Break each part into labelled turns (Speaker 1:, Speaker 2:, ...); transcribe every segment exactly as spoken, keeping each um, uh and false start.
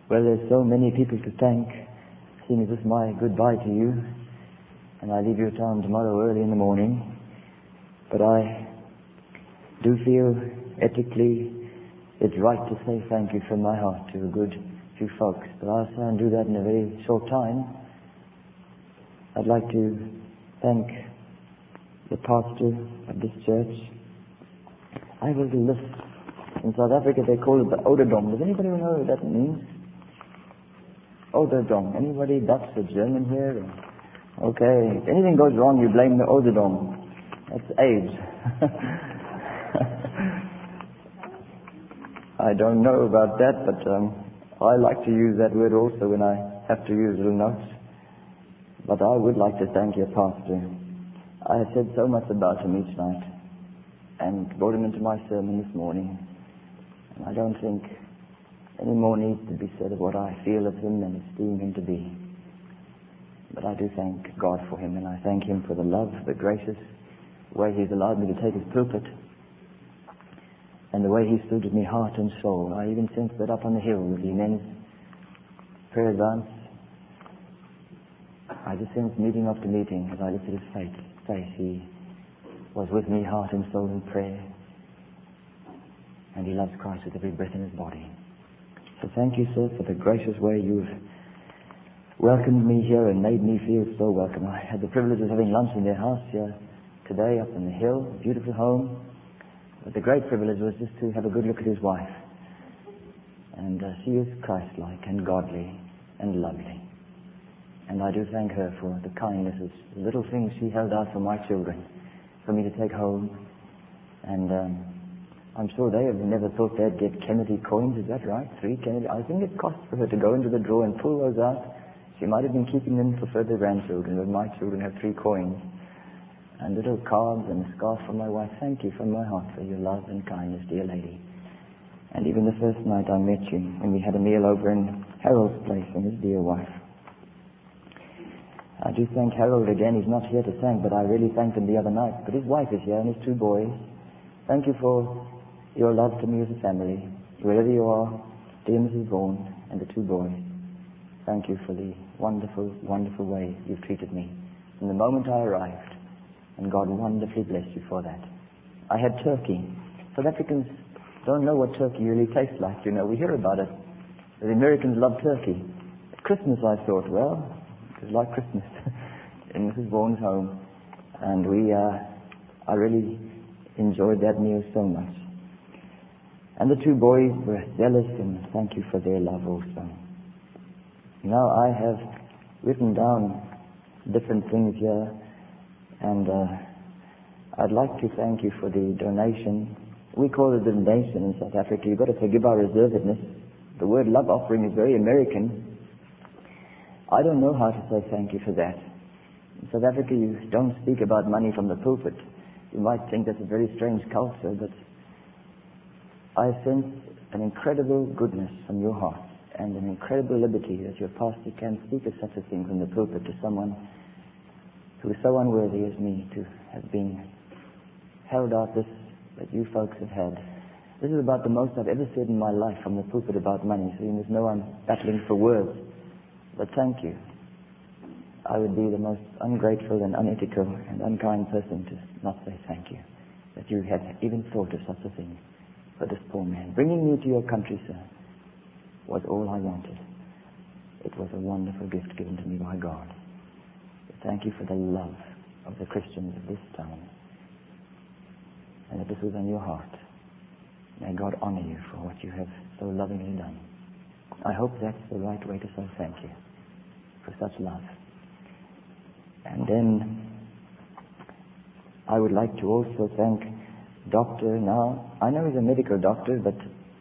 Speaker 1: Well, there's so many people to thank, seeing as this is my goodbye to you, and I leave your town tomorrow early in the morning. But I do feel ethically it's right to say thank you from my heart to a good few folks. But I'll try and do that in a very short time. I'd like to thank the pastor of this church. I have a little list. In South Africa they call it the Ouderdom. Does anybody know what that means? Ouderdom. Anybody Dutch or German here? Okay. If anything goes wrong, you blame the Ouderdom. That's age. I don't know about that, but um, I like to use that word also when I have to use little notes. But I would like to thank your pastor. I have said so much about him each night and brought him into my sermon this morning. And I don't think any more needs to be said of what I feel of him and esteem him to be. But I do thank God for him, and I thank him for the love, the gracious way he's allowed me to take his pulpit, and the way he stood with me heart and soul. I even sensed that up on the hill with the men's prayer advance. I just sensed meeting after meeting as I looked at his face. face. He was with me heart and soul in prayer, and he loves Christ with every breath in his body. So thank you, sir, for the gracious way you've welcomed me here and made me feel so welcome. I had the privilege of having lunch in their house here today up on the hill, a beautiful home. But the great privilege was just to have a good look at his wife. And uh, she is Christ-like and godly and lovely. And I do thank her for the kindnesses, the little things she held out for my children, for me to take home. And um, I'm sure they have never thought they'd get Kennedy coins, is that right? Three Kennedy. I think it cost for her to go into the drawer and pull those out. She might have been keeping them for further grandchildren, but my children have three coins. And little cards and a scarf for my wife. Thank you from my heart for your love and kindness, dear lady. And even the first night I met you, when we had a meal over in Harold's place and his dear wife. I do thank Harold again. He's not here to thank, but I really thanked him the other night. But his wife is here and his two boys. Thank you for your love to me as a family, wherever you are, dear Missus Vaughan and the two boys. Thank you for the wonderful, wonderful way you've treated me from the moment I arrived. And God wonderfully bless you for that. I had turkey. South Africans don't know what turkey really tastes like, you know. We hear about it. The Americans love turkey. At Christmas I thought, well, it was like Christmas in Missus Vaughan's home. And we, uh, I really enjoyed that meal so much. And the two boys were zealous, and thank you for their love also. Now I have written down different things here. And uh, I'd like to thank you for the donation. We call it a donation in South Africa. You've got to forgive our reservedness. The word love offering is very American. I don't know how to say thank you for that. In South Africa, you don't speak about money from the pulpit. You might think that's a very strange culture, but I sense an incredible goodness from your heart and an incredible liberty that your pastor can speak of such a thing from the pulpit to someone who is so unworthy as me to have been held out this that you folks have had. This is about the most I've ever said in my life from the pulpit about money, so you must know I'm battling for words. But thank you. I would be the most ungrateful and unethical and unkind person to not say thank you, that you had even thought of such a thing for this poor man. Bringing me to your country, sir, was all I wanted. It was a wonderful gift given to me by God. Thank you for the love of the Christians of this town, and that this was on your heart. May God honor you for what you have so lovingly done. I hope that's the right way to say thank you for such love. And then I would like to also thank Doctor now. I know he's a medical doctor, but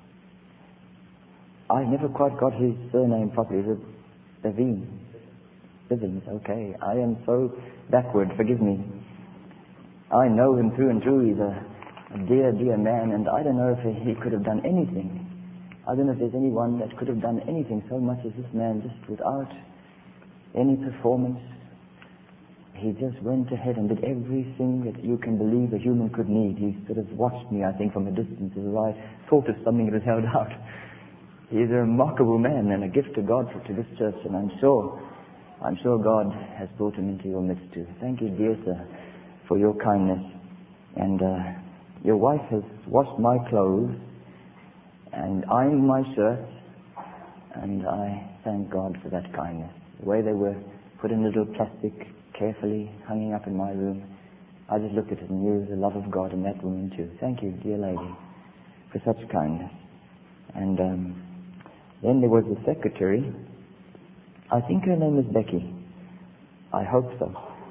Speaker 1: I never quite got his surname properly. Is it Levine? Bivens, okay. I am so backward, forgive me. I know him through and through. He's a, a dear, dear man, and I don't know if he could have done anything. I don't know if there's anyone that could have done anything so much as this man, just without any performance. He just went ahead and did everything that you can believe a human could need. He sort of watched me, I think, from a distance as I thought of something that was held out. he is a remarkable man and a gift to God for, to this church, and I'm sure, I'm sure God has brought him into your midst too. Thank you, dear sir, for your kindness. And uh, your wife has washed my clothes and ironed my shirts, and I thank God for that kindness. The way they were put in little plastic, carefully hanging up in my room, I just looked at it and knew the love of God in that woman too. Thank you, dear lady, for such kindness. And um, then there was the secretary. I think her name is Becky. I hope so.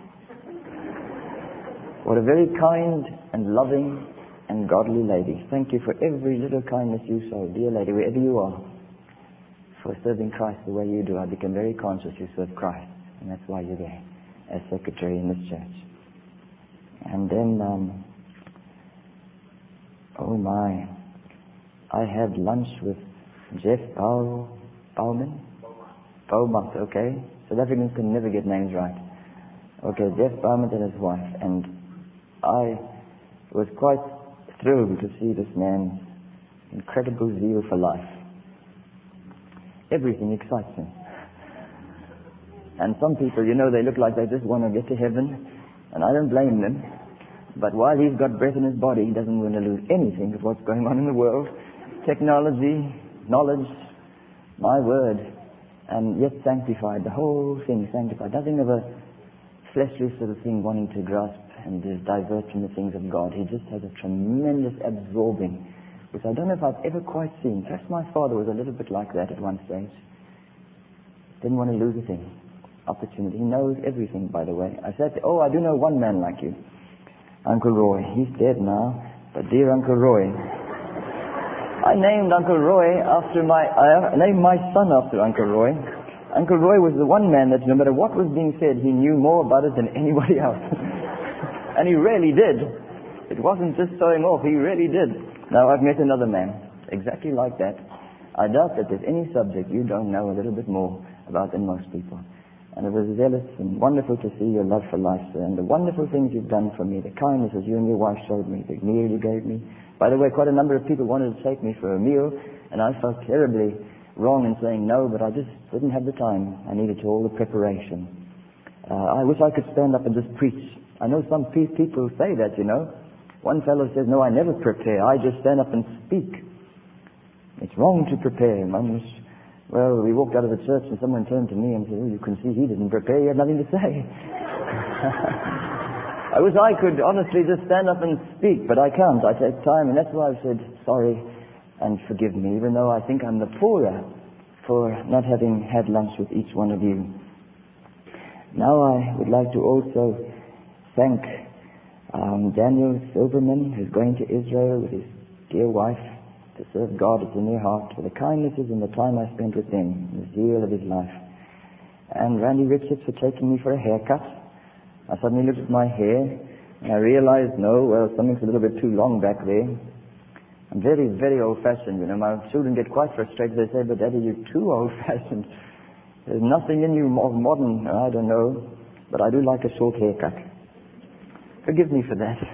Speaker 1: What a very kind and loving and godly lady. Thank you for every little kindness you show, dear lady, wherever you are, for serving Christ the way you do. I become very conscious you serve Christ, and that's why you're there as secretary in this church. And then, um, oh my, I had lunch with Jeff Bow, Bowman? Bowman, okay. South Africans can never get names right. Okay, Jeff Bowman and his wife, and I was quite thrilled to see this man's incredible zeal for life. Everything excites him. And some people, you know, they look like they just want to get to heaven, and I don't blame them. But while he's got breath in his body, he doesn't want to lose anything of what's going on in the world. Technology, knowledge, my word, and yet sanctified, the whole thing sanctified. Nothing of a fleshly sort of thing wanting to grasp and divert from the things of God. He just has a tremendous absorbing, which I don't know if I've ever quite seen. Perhaps my father was a little bit like that at one stage. Didn't want to lose a thing. Opportunity. He knows everything, by the way. I said, oh, I do know one man like you. Uncle Roy. He's dead now, but dear Uncle Roy. I named Uncle Roy after my, I named my son after Uncle Roy. Uncle Roy was the one man that no matter what was being said, he knew more about it than anybody else. And he really did. It wasn't just showing off, he really did. Now I've met another man, exactly like that. I doubt that there's any subject you don't know a little bit more about than most people. And it was zealous and wonderful to see your love for life, sir, and the wonderful things you've done for me, the kindnesses you and your wife showed me, the meal you gave me. By the way, quite a number of people wanted to take me for a meal, and I felt terribly wrong in saying no, but I just didn't have the time. I needed to all the preparation. Uh, I wish I could stand up and just preach. I know some pe- people say that, you know. One fellow says, no, I never prepare. I just stand up and speak. It's wrong to prepare. One was, well, we walked out of the church and someone turned to me and said, oh, you can see he didn't prepare. He had nothing to say. I wish I could honestly just stand up and speak, but I can't. I take time, and that's why I've said sorry and forgive me, even though I think I'm the poorer for not having had lunch with each one of you. Now I would like to also thank um, Daniel Silverman, who's going to Israel with his dear wife to serve God. It's in their heart, for the kindnesses and the time I spent with them, the zeal of his life. And Randy Richards for taking me for a haircut. I suddenly looked at my hair and I realized, no, well, something's a little bit too long back there. I'm very, very old-fashioned, you know. My children get quite frustrated. They say, but Daddy, you're too old-fashioned. There's nothing in you of modern. I don't know, but I do like a short haircut. Forgive me for that.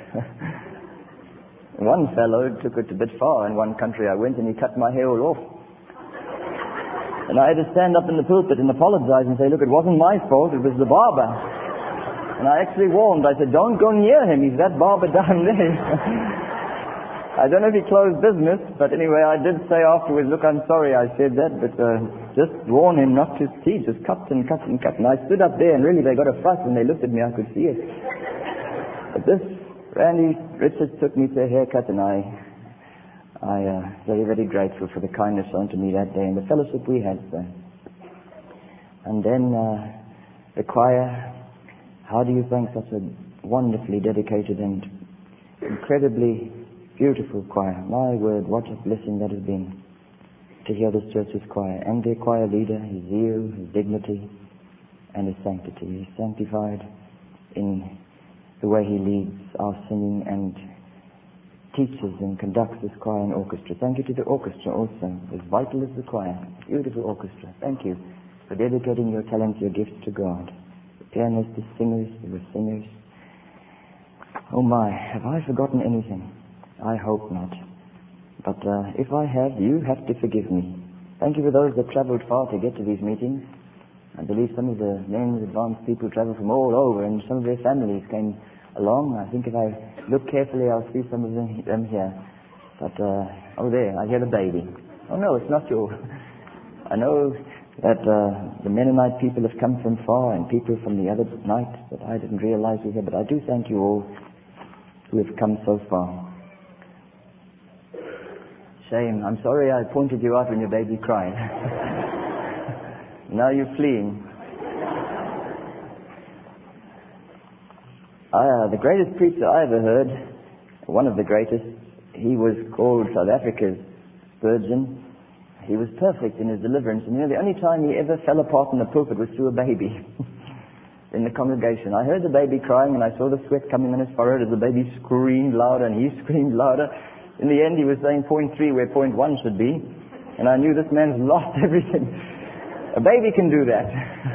Speaker 1: One fellow took it a bit far. In one country I went and he cut my hair all off. And I had to stand up in the pulpit and apologize and say, look, it wasn't my fault, it was the barber. And I actually warned, I said, don't go near him, he's that barber down there. I don't know if he closed business, but anyway, I did say afterwards, look, I'm sorry I said that, but uh, just warn him not to see, just cut and cut and cut. And I stood up there and really they got a fuss when they looked at me, I could see it. But this, Randy Richards took me to a haircut, and I, I uh, very, very grateful for the kindness shown to me that day and the fellowship we had, sir. And then uh, the choir. How do you thank such a wonderfully dedicated and incredibly beautiful choir? My word, what a blessing that has been to hear this church's choir and their choir leader, his zeal, his dignity, and his sanctity. He's sanctified in the way he leads our singing and teaches and conducts this choir and orchestra. Thank you to the orchestra also, as vital as the choir. Beautiful orchestra. Thank you for dedicating your talents, your gifts to God. Pianists, the singers, there were singers. Oh my, have I forgotten anything? I hope not. But uh, if I have, you have to forgive me. Thank you for those that travelled far to get to these meetings. I believe some of the men's advanced people travelled from all over, and some of their families came along. I think if I look carefully, I'll see some of them, them here. But, uh, oh there, I hear the baby. Oh no, it's not yours. I know that uh, the Mennonite people have come from far, and people from the other night that I didn't realize were here, but I do thank you all who have come so far. Shame. I'm sorry I pointed you out when your baby cried. Now you're fleeing. Uh, the greatest preacher I ever heard, one of the greatest, he was called South Africa's Spurgeon. He was perfect in his deliverance, and you know, the only time he ever fell apart in the pulpit was through a baby in the congregation. I heard the baby crying, and I saw the sweat coming on his forehead as the baby screamed louder, and he screamed louder. In the end, he was saying point three where point one should be, and I knew this man's lost everything. A baby can do that.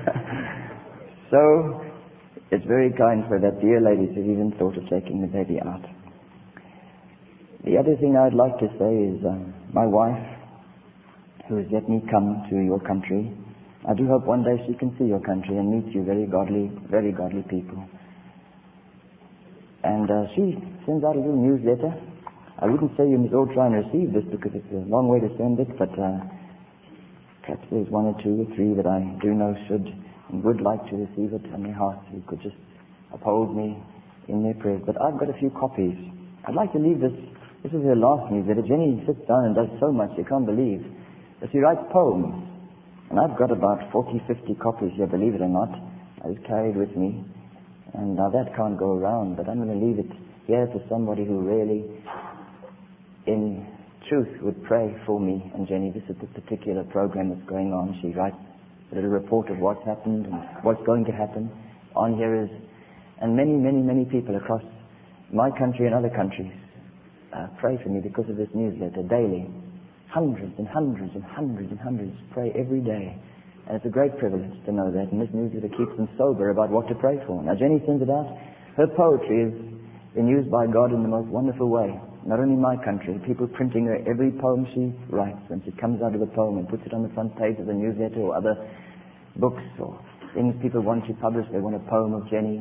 Speaker 1: So, it's very kind for that dear lady to have even thought of taking the baby out. The other thing I'd like to say is uh, my wife, who has let me come to your country. I do hope one day she can see your country and meet you very godly, very godly people. And uh, she sends out a little newsletter. I wouldn't say you must all try and receive this because it's a long way to send it, but uh, perhaps there's one or two or three that I do know should and would like to receive it in their hearts, who could just uphold me in their prayers. But I've got a few copies. I'd like to leave this. This is her last newsletter. Jenny sits down and does so much you can't believe. But she writes poems. And I've got about forty, fifty copies here, believe it or not. I was carried with me. And now that can't go around, but I'm going to leave it here for somebody who really, in truth, would pray for me and Jenny. This is the particular program that's going on. She writes a little report of what's happened and what's going to happen. On here is, and many, many, many people across my country and other countries uh, pray for me because of this newsletter daily. Hundreds and hundreds and hundreds and hundreds pray every day. And it's a great privilege to know that. And this newsletter keeps them sober about what to pray for. Now, Jenny sends it out. Her poetry has been used by God in the most wonderful way. Not only in my country, people printing her every poem she writes. When she comes out of a poem and puts it on the front page of the newsletter or other books or things people want to publish. They want a poem of Jenny.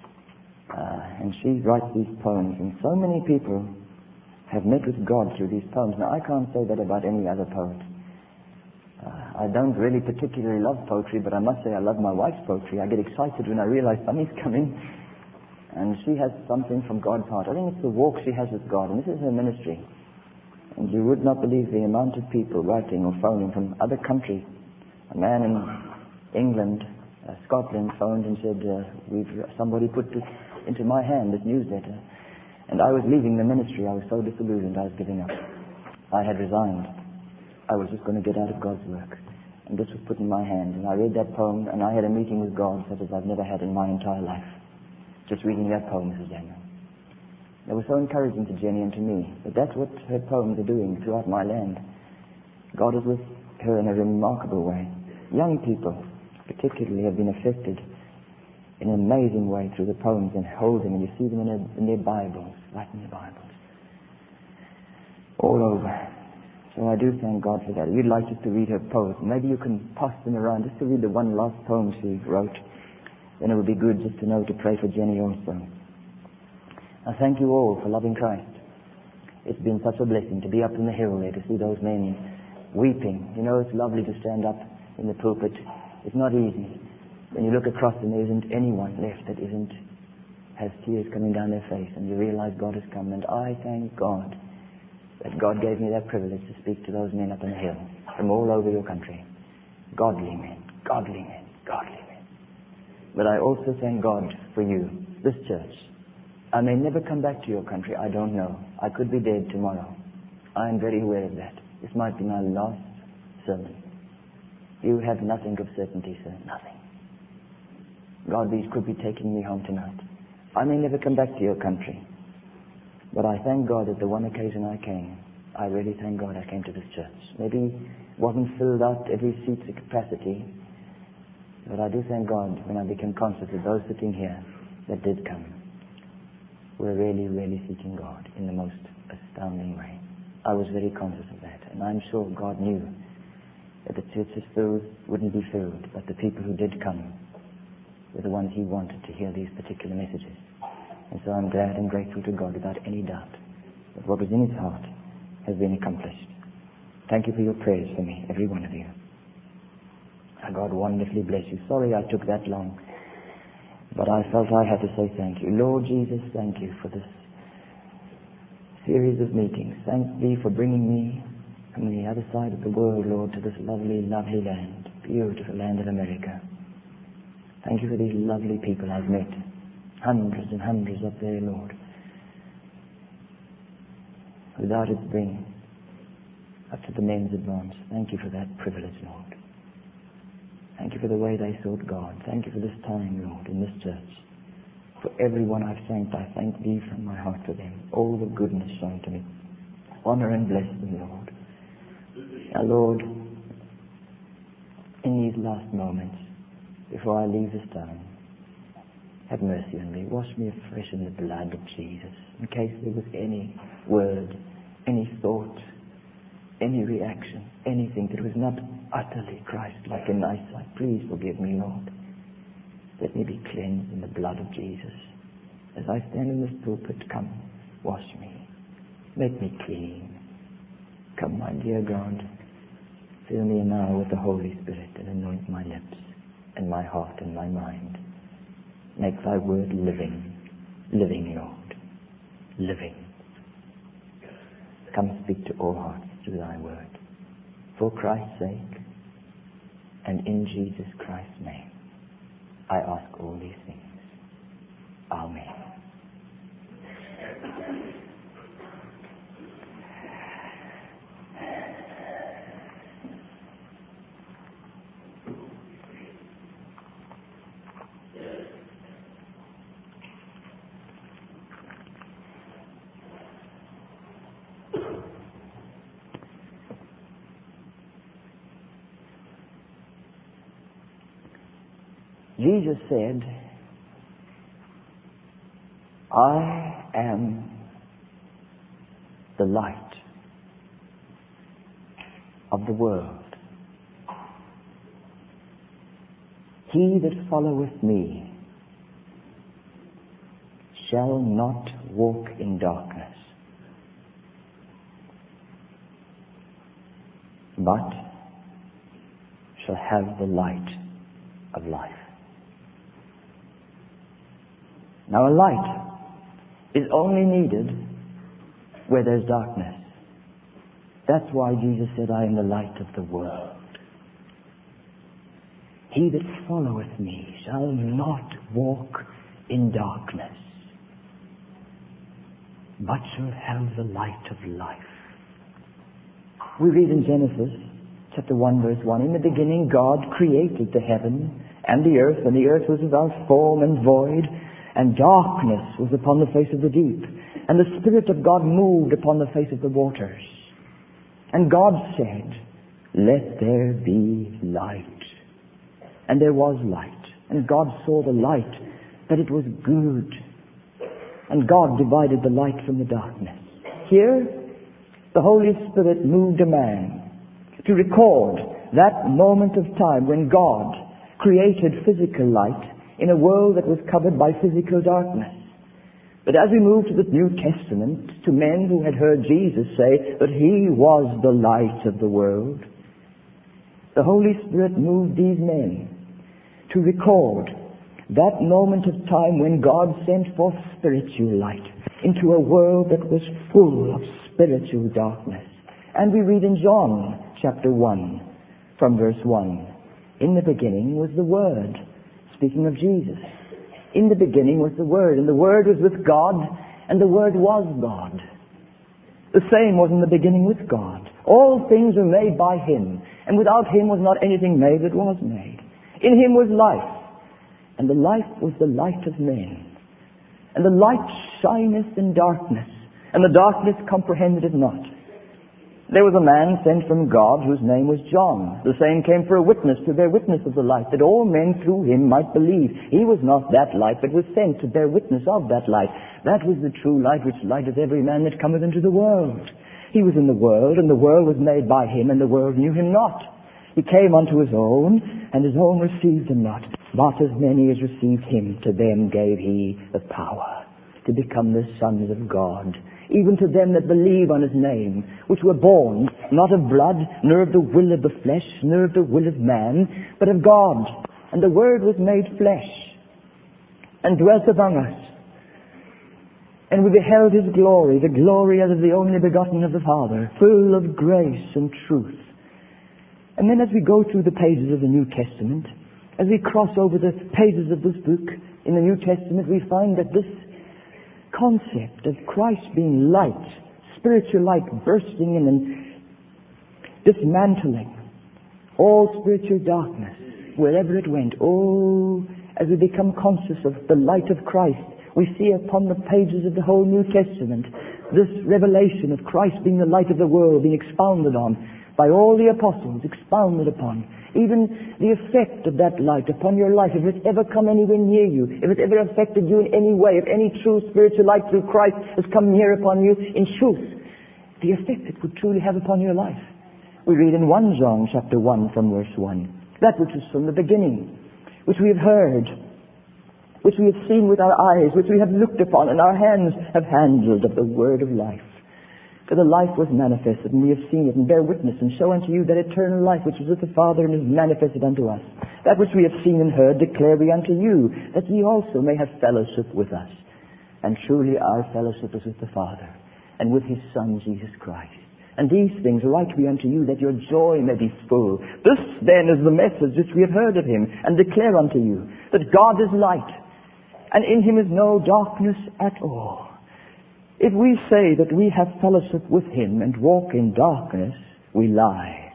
Speaker 1: Uh, and she writes these poems. And so many people have met with God through these poems. Now, I can't say that about any other poet. Uh, I don't really particularly love poetry, but I must say I love my wife's poetry. I get excited when I realize something's coming, and she has something from God's heart. I think it's the walk she has with God, and this is her ministry. And you would not believe the amount of people writing or phoning from other countries. A man in England, uh, Scotland, phoned and said, uh, "We've somebody put this into my hand, this newsletter." And I was leaving the ministry. I was so disillusioned, I was giving up. I had resigned. I was just going to get out of God's work. And this was put in my hand. And I read that poem, and I had a meeting with God such as I've never had in my entire life. Just reading that poem, Missus Daniel. They were so encouraging to Jenny and to me. But that's what her poems are doing throughout my land. God is with her in a remarkable way. Young people, particularly, have been affected in an amazing way through the poems and holding, and you see them in, a, in their Bibles, right in their Bibles, all over. So I do thank God for that. You'd like just to read her poems. Maybe you can pass them around just to read the one last poem she wrote. Then it would be good just to know to pray for Jenny also. I thank you all for loving Christ. It's been such a blessing to be up in the hill there, to see those men weeping. You know, it's lovely to stand up in the pulpit. It's not easy. When you look across and there isn't anyone left that isn't, has tears coming down their face, and you realize God has come. And I thank God that God gave me that privilege to speak to those men up on the hill from all over your country. Godly men, godly men, godly men. But I also thank God for you, this church. I may never come back to your country, I don't know. I could be dead tomorrow. I am very aware of that. This might be my last sermon. You have nothing of certainty, sir, nothing. God, these could be taking me home tonight. I may never come back to your country. But I thank God that the one occasion I came, I really thank God I came to this church. Maybe it wasn't filled out every seat to capacity, but I do thank God when I became conscious of those sitting here that did come were really, really seeking God in the most astounding way. I was very conscious of that, and I'm sure God knew that the churches filled wouldn't be filled, but the people who did come were the ones he wanted to hear these particular messages. And so I'm glad and grateful to God without any doubt that what was in his heart has been accomplished. Thank you for your prayers for me, every one of you. May God wonderfully bless you. Sorry I took that long, but I felt I had to say thank you. Lord Jesus, thank you for this series of meetings. Thank thee for bringing me from the other side of the world, Lord, to this lovely, lovely land, beautiful land of America. Thank you for these lovely people I've met. Hundreds and hundreds up there, Lord. Without it being up to the men's advance. Thank you for that privilege, Lord. Thank you for the way they sought God. Thank you for this time, Lord, in this church. For everyone I've thanked, I thank thee from my heart for them. All the goodness shown to me. Honor and bless them, Lord. Now, Lord, in these last moments, before I leave this town, have mercy on me. Wash me afresh in the blood of Jesus. In case there was any word, any thought, any reaction, anything that was not utterly Christ-like in thy sight, please forgive me, Lord. Let me be cleansed in the blood of Jesus. As I stand in this pulpit, come, wash me. Make me clean. Come, my dear God, fill me now with the Holy Spirit and anoint my lips and my heart and my mind. Make thy word living, living, Lord, living. Come speak to all hearts through thy word. For Christ's sake and in Jesus Christ's name, I ask all these things. Amen. Jesus said, I am the light of the world. He that followeth me shall not walk in darkness, but shall have the light of life. Now, a light is only needed where there's darkness. That's why Jesus said, I am the light of the world. He that followeth me shall not walk in darkness, but shall have the light of life. We read in Genesis chapter one, verse one, in the beginning God created the heaven and the earth, and the earth was without form and void, and darkness was upon the face of the deep, and the Spirit of God moved upon the face of the waters. And God said, let there be light. And there was light. And God saw the light, that it was good. And God divided the light from the darkness. Here, the Holy Spirit moved a man to record that moment of time when God created physical light in a world that was covered by physical darkness. But as we move to the New Testament, to men who had heard Jesus say that he was the light of the world, the Holy Spirit moved these men to record that moment of time when God sent forth spiritual light into a world that was full of spiritual darkness. And we read in John chapter one, from verse one, in the beginning was the Word. Speaking of Jesus, in the beginning was the Word, and the Word was with God, and the Word was God. The same was in the beginning with God. All things were made by Him, and without Him was not anything made that was made. In Him was life, and the life was the light of men. And the light shineth in darkness, and the darkness comprehended it not. There was a man sent from God whose name was John. The same came for a witness to bear witness of the light, that all men through him might believe. He was not that light, but was sent to bear witness of that light. That was the true light which lighteth every man that cometh into the world. He was in the world, and the world was made by him, and the world knew him not. He came unto his own, and his own received him not. But as many as received him, to them gave he the power to become the sons of God, even to them that believe on his name, which were born not of blood, nor of the will of the flesh, nor of the will of man, but of God. And the Word was made flesh, and dwelt among us. And we beheld his glory, the glory as of the only begotten of the Father, full of grace and truth. And then as we go through the pages of the New Testament, as we cross over the pages of this book in the New Testament, we find that this concept of Christ being light, spiritual light bursting in and dismantling all spiritual darkness wherever it went. Oh, as we become conscious of the light of Christ, we see upon the pages of the whole New Testament this revelation of Christ being the light of the world being expounded on by all the apostles, expounded upon. Even the effect of that light upon your life, if it's ever come anywhere near you, if it's ever affected you in any way, if any true spiritual light through Christ has come near upon you, in truth, the effect it would truly have upon your life. We read in First John chapter one from verse one, that which is from the beginning, which we have heard, which we have seen with our eyes, which we have looked upon, and our hands have handled of the word of life. For the life was manifested, and we have seen it, and bear witness, and show unto you that eternal life which is with the Father, and is manifested unto us. That which we have seen and heard declare we unto you, that ye also may have fellowship with us. And truly our fellowship is with the Father, and with his Son Jesus Christ. And these things write we unto you, that your joy may be full. This then is the message which we have heard of him, and declare unto you, that God is light, and in him is no darkness at all. If we say that we have fellowship with him and walk in darkness, we lie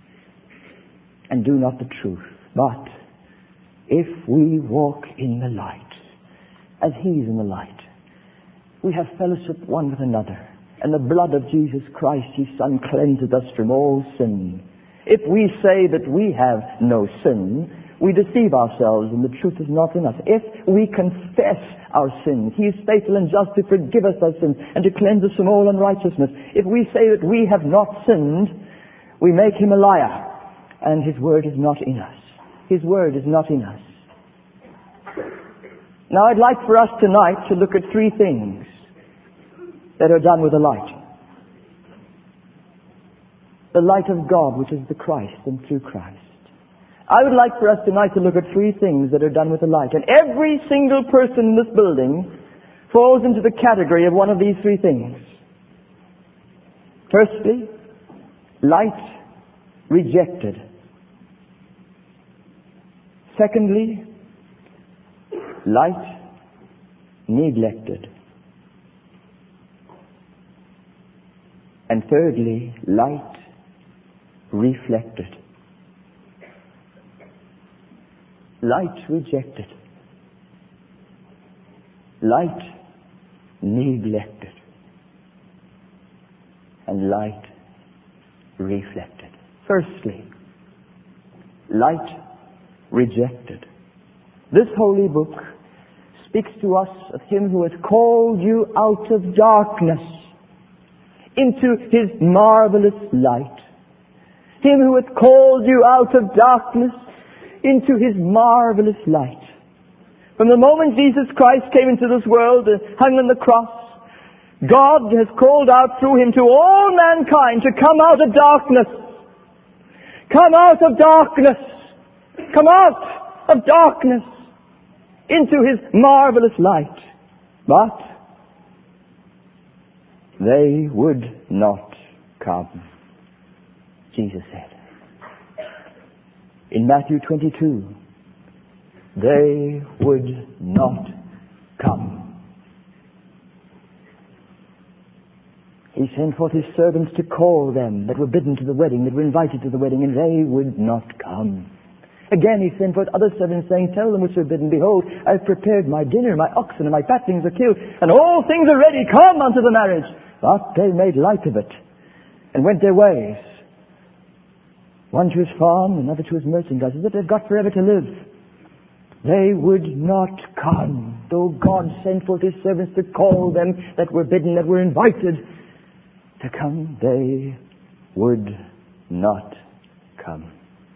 Speaker 1: and do not the truth. But if we walk in the light, as he is in the light, we have fellowship one with another, and the blood of Jesus Christ, his Son, cleanseth us from all sin. If we say that we have no sin, we deceive ourselves, and the truth is not in us. If we confess our sins, he is faithful and just to forgive us our sins and to cleanse us from all unrighteousness. If we say that we have not sinned, we make him a liar, and his word is not in us. His word is not in us. Now I'd like for us tonight to look at three things that are done with the light. The light of God, which is the Christ, and through Christ. I would like for us tonight to look at three things that are done with the light. And every single person in this building falls into the category of one of these three things. Firstly, light rejected. Secondly, light neglected. And thirdly, light reflected. Light rejected. Light neglected. And light reflected. Firstly, light rejected. This holy book speaks to us of him who has called you out of darkness into his marvelous light. Him who hath called you out of darkness into his marvelous light. From the moment Jesus Christ came into this world and hung on the cross, God has called out through him to all mankind to come out of darkness. Come out of darkness. Come out of darkness into his marvelous light. But they would not come, Jesus said. In Matthew twenty-two, they would not come. He sent forth his servants to call them that were bidden to the wedding, that were invited to the wedding, and they would not come. Again he sent forth other servants, saying, tell them which are bidden, behold, I have prepared my dinner, my oxen and my fatlings are killed, and all things are ready, come unto the marriage. But they made light of it, and went their ways. One to his farm, another to his merchandise, that they've got forever to live. They would not come, though God sent forth his servants to call them that were bidden, that were invited to come. They would not come.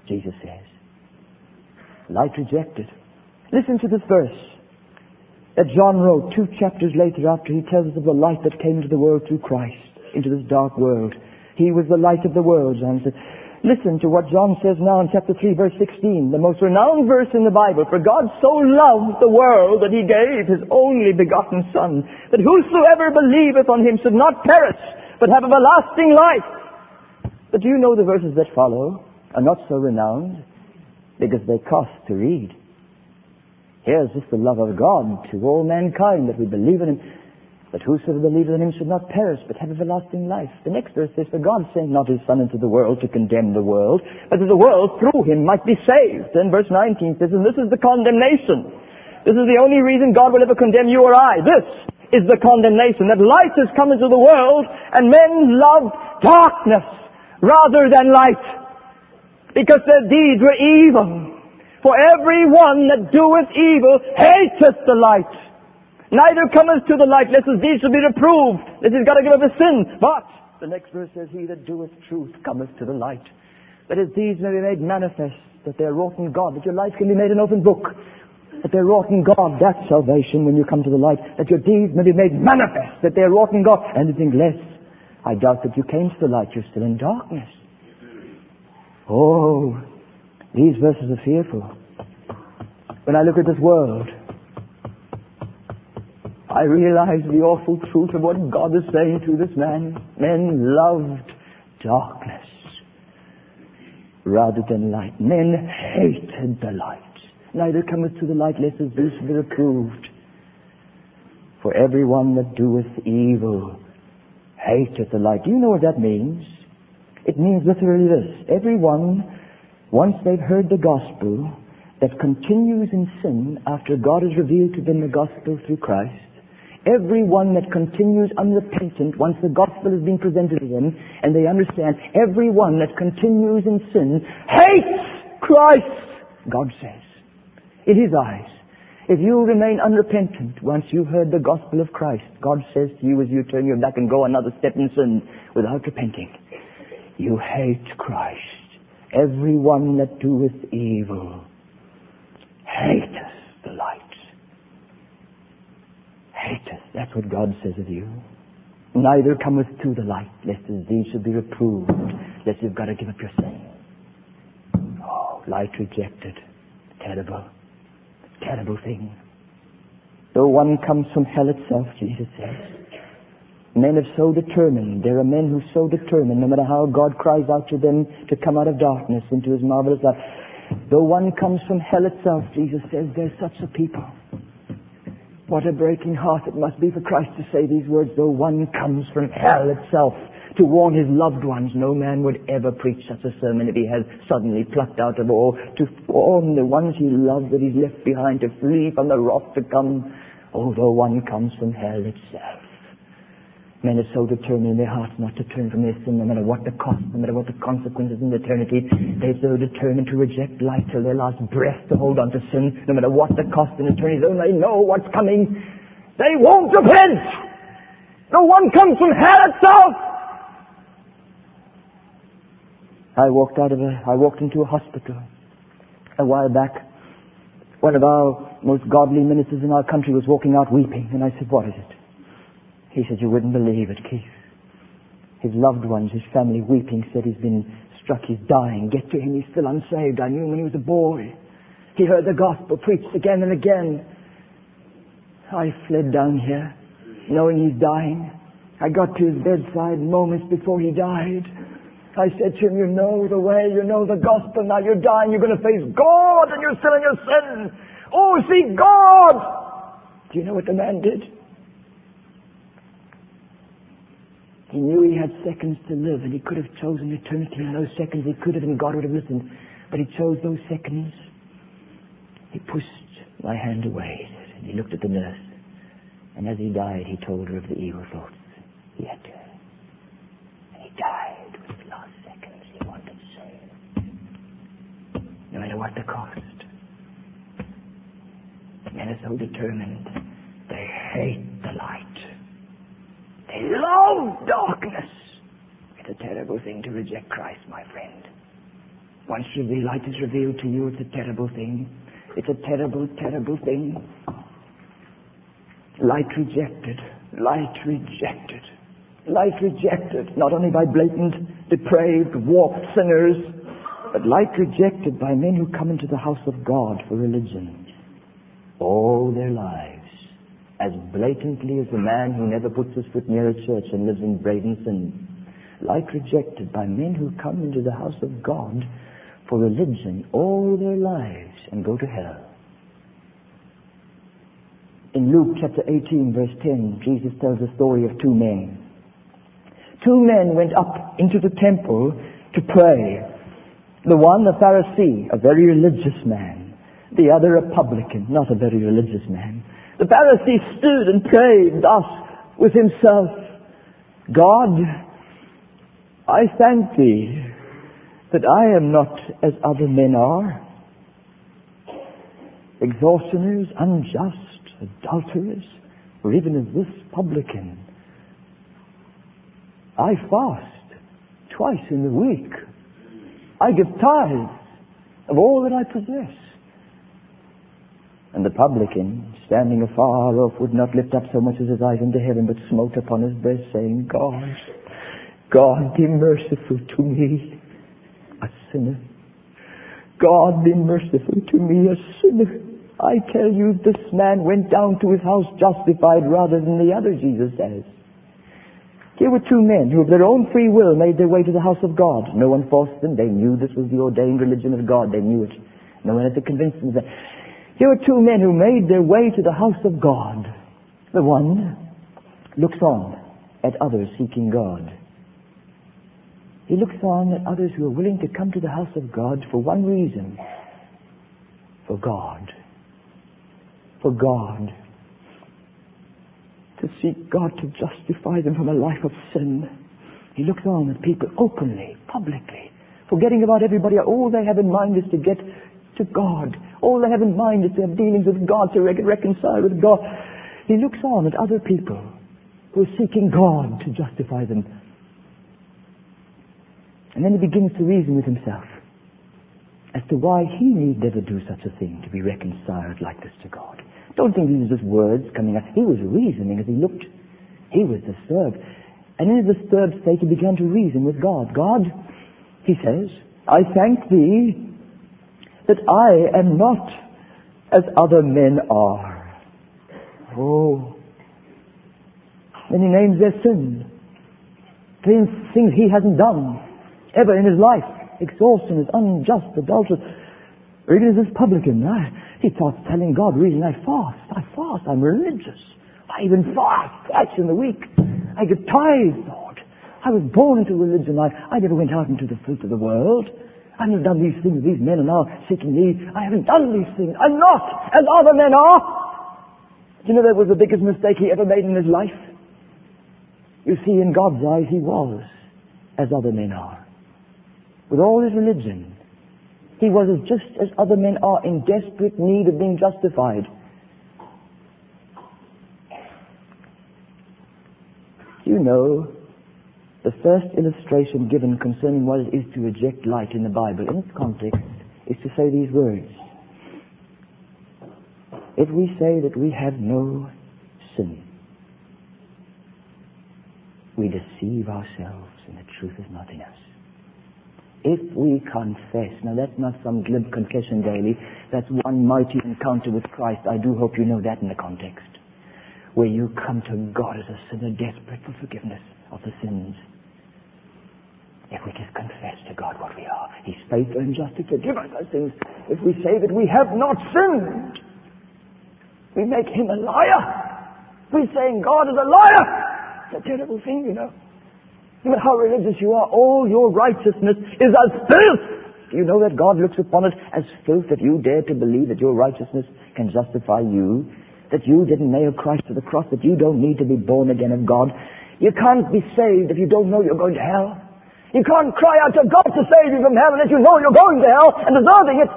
Speaker 1: Jesus says. Light rejected. Listen to this verse that John wrote two chapters later after he tells us of the light that came into the world through Christ, into this dark world. He was the light of the world, John said. Listen to what John says now in chapter three, verse sixteen, the most renowned verse in the Bible. For God so loved the world that he gave his only begotten Son, that whosoever believeth on him should not perish, but have everlasting life. But do you know the verses that follow are not so renowned because they cost to read? Here's just the love of God to all mankind, that we believe in him, that whosoever believes in him should not perish, but have everlasting life. The next verse says, for God sent not his Son into the world to condemn the world, but that the world through him might be saved. Then verse nineteen says, and this is the condemnation. This is the only reason God will ever condemn you or I. This is the condemnation, that light has come into the world, and men loved darkness rather than light, because their deeds were evil. For every one that doeth evil hateth the light, neither cometh to the light, lest his deeds should be reproved, that he's got to give up his sin. But the next verse says, he that doeth truth cometh to the light, that his deeds may be made manifest, that they are wrought in God, that your life can be made an open book, that they are wrought in God. That's salvation when you come to the light, that your deeds may be made manifest, that they are wrought in God. Anything less, I doubt that you came to the light, you're still in darkness. Oh, these verses are fearful. When I look at this world, I realize the awful truth of what God is saying to this man. Men loved darkness rather than light. Men hated the light. Neither cometh to the light, lest his deeds be reproved. For everyone that doeth evil hateth the light. Do you know what that means? It means literally this. Everyone, once they've heard the gospel, that continues in sin after God has revealed to them the gospel through Christ, everyone that continues unrepentant once the gospel has been presented to them and they understand, everyone that continues in sin hates Christ, God says. In his eyes, if you remain unrepentant once you've heard the gospel of Christ, God says to you as you turn your back and go another step in sin without repenting, you hate Christ. Everyone that doeth evil hateth the light. Hateth. That's what God says of you. Neither cometh to the light, lest his deeds should be reproved, lest you've got to give up your sin. Oh, light rejected. Terrible. Terrible thing. Though one comes from hell itself, Jesus says. Men have so determined, there are men who so determined, no matter how God cries out to them to come out of darkness into his marvelous light. Though one comes from hell itself, Jesus says, there's such a people. What a breaking heart it must be for Christ to say these words, though one comes from hell itself, to warn his loved ones. No man would ever preach such a sermon if he had suddenly plucked out of all, to warn the ones he loved that he's left behind, to flee from the wrath to come. Although one comes from hell itself. Men are so determined in their hearts not to turn from their sin, no matter what the cost, no matter what the consequences in eternity. They're so determined to reject light till their last breath, to hold on to sin, no matter what the cost in eternity. Though they know what's coming, they won't repent. No one comes from hell itself. I walked out of a, I walked into a hospital a while back. One of our most godly ministers in our country was walking out weeping, and I said, what is it? He said, you wouldn't believe it, Keith. His loved ones, his family weeping, said he's been struck, he's dying. Get to him, he's still unsaved. I knew him when he was a boy. He heard the gospel preached again and again. I fled down here, knowing he's dying. I got to his bedside moments before he died. I said to him, you know the way, you know the gospel, now you're dying, you're going to face God and you're still in your sin. Oh, see God! Do you know what the man did? He knew he had seconds to live, and he could have chosen eternity in those seconds. He could have, and God would have listened. But he chose those seconds. He pushed my hand away, and he looked at the nurse. And as he died, he told her of the evil thoughts he had to. And he died with his last seconds. He wanted to say, no matter what the cost. Men are so determined. They hate the light. They love darkness. It's a terrible thing to reject Christ, my friend. Once the light is revealed to you, it's a terrible thing. It's a terrible, terrible thing. Light rejected. Light rejected. Light rejected, not only by blatant, depraved, warped sinners, but light rejected by men who come into the house of God for religion all their lives, as blatantly as the man who never puts his foot near a church and lives in brazen sin. Light rejected by men who come into the house of God for religion all their lives and go to hell. In Luke chapter eighteen, verse ten, Jesus tells the story of two men. Two men went up into the temple to pray. The one, a Pharisee, a very religious man. The other, a publican, not a very religious man. The Pharisee stood and prayed thus with himself, God, I thank thee that I am not as other men are, extortioners, unjust, adulterers, or even as this publican. I fast twice in the week. I give tithes of all that I possess. And the publican, standing afar off, would not lift up so much as his eyes into heaven, but smote upon his breast, saying, God, God, be merciful to me, a sinner. God, be merciful to me, a sinner. I tell you, this man went down to his house justified rather than the other, Jesus says. Here were two men who of their own free will made their way to the house of God. No one forced them. They knew this was the ordained religion of God. They knew it. No one had to convince them of that. Here were two men who made their way to the house of God. The one looks on at others seeking God. He looks on at others who are willing to come to the house of God for one reason. For God. For God. To seek God to justify them from a life of sin. He looks on at people openly, publicly, forgetting about everybody. All they have in mind is to get to God. All they have in mind is to have dealings with God, to re- reconcile with God. He looks on at other people who are seeking God to justify them. And then he begins to reason with himself as to why he need never do such a thing, to be reconciled like this to God. Don't think these are just words coming out. He was reasoning as he looked. He was disturbed. And in his disturbed state, he began to reason with God. God, he says, I thank thee that I am not as other men are. Oh. Then he names their sins. Things he hasn't done ever in his life. Extortion is unjust, adulterous. Or even as this publican, I, he starts telling God, reason, I fast, I fast, I'm religious. I even fast twice in the week. I give tithes, Lord. I was born into religion. I, I never went out into the fruit of the world. I haven't done these things. These men are now seeking me. I haven't done these things. I'm not as other men are. Do you know that was the biggest mistake he ever made in his life? You see, in God's eyes, he was as other men are. With all his religion, he was just as other men are, in desperate need of being justified. You know, the first illustration given concerning what it is to reject light in the Bible, in its context, is to say these words. If we say that we have no sin, we deceive ourselves and the truth is not in us. If we confess, now that's not some glib confession daily, that's one mighty encounter with Christ. I do hope you know that in the context. Where you come to God as a sinner desperate for forgiveness of the sins. If we just confess to God what we are, He's faithful and just to forgive us our sins. If we say that we have not sinned, we make Him a liar. We're saying God is a liar. It's a terrible thing, you know. No matter how religious you are, all your righteousness is as filth. Do you know that God looks upon it as filth, that you dare to believe that your righteousness can justify you? That you didn't nail Christ to the cross, that you don't need to be born again of God? You can't be saved if you don't know you're going to hell. You can't cry out to God to save you from hell unless you know you're going to hell and deserving it.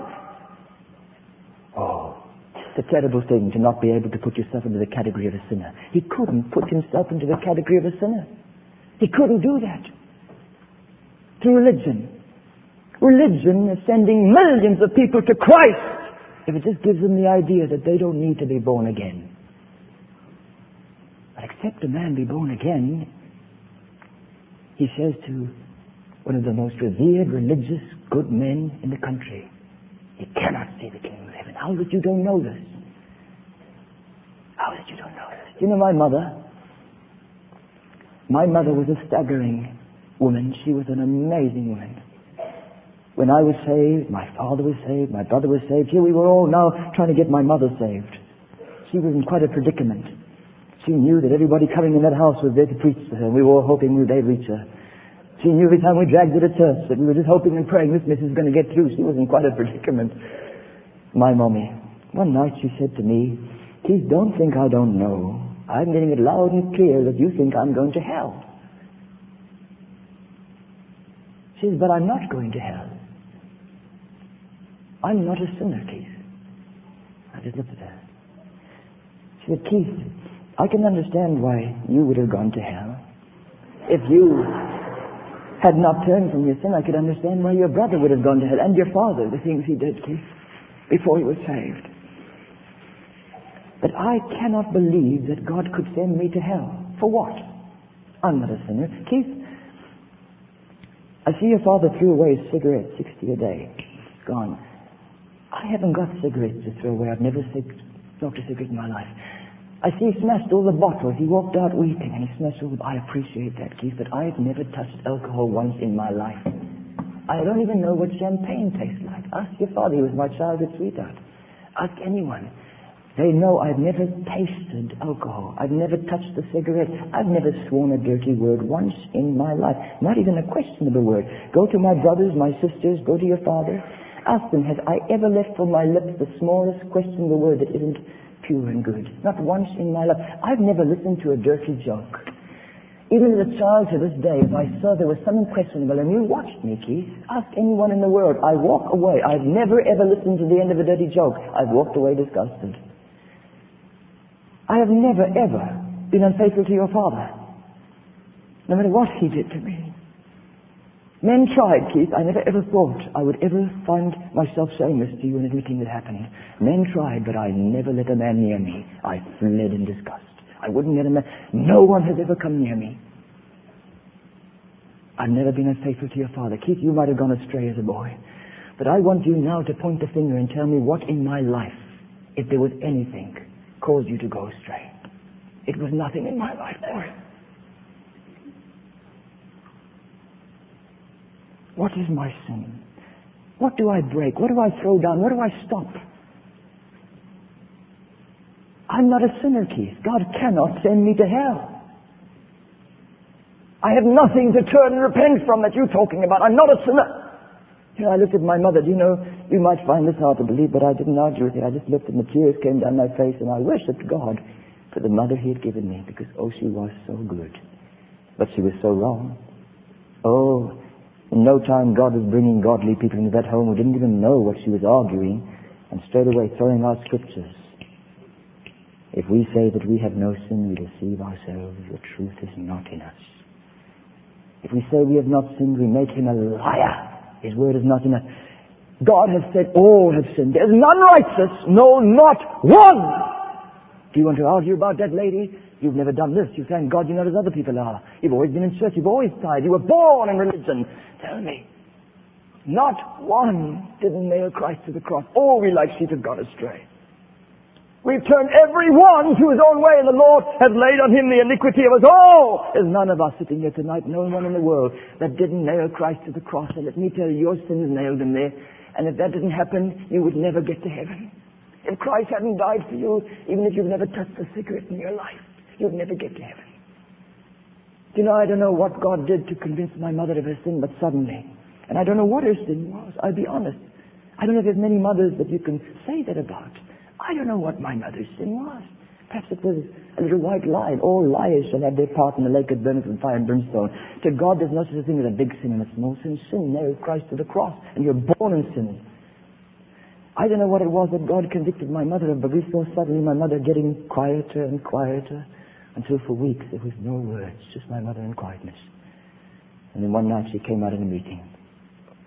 Speaker 1: Oh, it's a terrible thing to not be able to put yourself into the category of a sinner. He couldn't put himself into the category of a sinner. He couldn't do that. Through religion. religion is sending millions of people to Christ if it just gives them the idea that they don't need to be born again. But except a man be born again, he says to one of the most revered, religious, good men in the country, he cannot see the kingdom of heaven. How is it you don't know this? How is it you don't know this? Do you know my mother? My mother was a staggering woman. She was an amazing woman. When I was saved, my father was saved, my brother was saved. Here we were all now trying to get my mother saved. She was in quite a predicament. She knew that everybody coming in that house was there to preach to her. We were all hoping they'd reach her. She knew every time we dragged her to church that we were just hoping and praying this missus is going to get through. She was in quite a predicament. My mommy. One night she said to me, "Keith, don't think I don't know. I'm getting it loud and clear that you think I'm going to hell." She says, "But I'm not going to hell. I'm not a sinner, Keith." I just looked at her. She said, "Keith, I can understand why you would have gone to hell. If you had not turned from your sin, I could understand why your brother would have gone to hell, and your father, the things he did, Keith, before he was saved. But I cannot believe that God could send me to hell. For what? I'm not a sinner. Keith, I see your father threw away his cigarette, sixty a day. It's gone. I haven't got cigarettes to throw away. I've never smoked a cigarette in my life. I see he smashed all the bottles. He walked out weeping and he smashed all the... I appreciate that, Keith, but I've never touched alcohol once in my life. I don't even know what champagne tastes like. Ask your father. He was my childhood sweetheart. Ask anyone. They know I've never tasted alcohol. I've never touched a cigarette. I've never sworn a dirty word once in my life. Not even a questionable word. Go to my brothers, my sisters, go to your father. Ask them, has I ever let from my lips the smallest questionable word that isn't pure and good? Not once in my life. I've never listened to a dirty joke. Even as a child to this day, if I saw there was something questionable, and you watched me, Keith, ask anyone in the world, I walk away. I've never ever listened to the end of a dirty joke. I've walked away disgusted. I have never ever been unfaithful to your father, no matter what he did to me. Men tried, Keith. I never ever thought I would ever find myself saying this to you and admitting it happened. Men tried, but I never let a man near me. I fled in disgust. I wouldn't let a man... No one has ever come near me. I've never been unfaithful to your father. Keith, you might have gone astray as a boy. But I want you now to point the finger and tell me what in my life, if there was anything, caused you to go astray. It was nothing in my life, boy. What is my sin? What do I break? What do I throw down? What do I stop? I'm not a sinner, Keith. God cannot send me to hell. I have nothing to turn and repent from that you're talking about. I'm not a sinner. You know, I looked at my mother. Do you know, you might find this hard to believe, but I didn't argue with it. I just looked and the tears came down my face, and I worshipped God for the mother he had given me, because, oh, she was so good. But she was so wrong. Oh, in no time God was bringing godly people into that home who didn't even know what she was arguing, and straight away throwing out scriptures. If we say that we have no sin, we deceive ourselves. The truth is not in us. If we say we have not sinned, we make him a liar. His word is not in us. God has said all have sinned. There's none righteous, no, not one. Do you want to argue about that, lady? You've never done this. You thank God you're not as other people are. You've always been in church. You've always tithed. You were born in religion. Tell me. Not one didn't nail Christ to the cross. All we like sheep have gone astray. We've turned every one to his own way, and the Lord has laid on him the iniquity of us all. There's none of us sitting here tonight, no one in the world, that didn't nail Christ to the cross. And let me tell you, your sins nailed him there. And if that didn't happen, you would never get to heaven. If Christ hadn't died for you, even if you've never touched a cigarette in your life, you'd never get to heaven. Do you know, I don't know what God did to convince my mother of her sin, but suddenly. And I don't know what her sin was, I'll be honest. I don't know if there's many mothers that you can say that about. I don't know what my mother's sin was. Perhaps it was a little white lie. All liars shall have their part in the lake that burneth with fire and brimstone. To God there's no such a thing as a big sin and a small sin. Sin nailed Christ to the cross, and you're born in sin. I don't know what it was that God convicted my mother of, but we saw suddenly my mother getting quieter and quieter, until for weeks there was no words, just my mother in quietness. And then one night she came out in a meeting.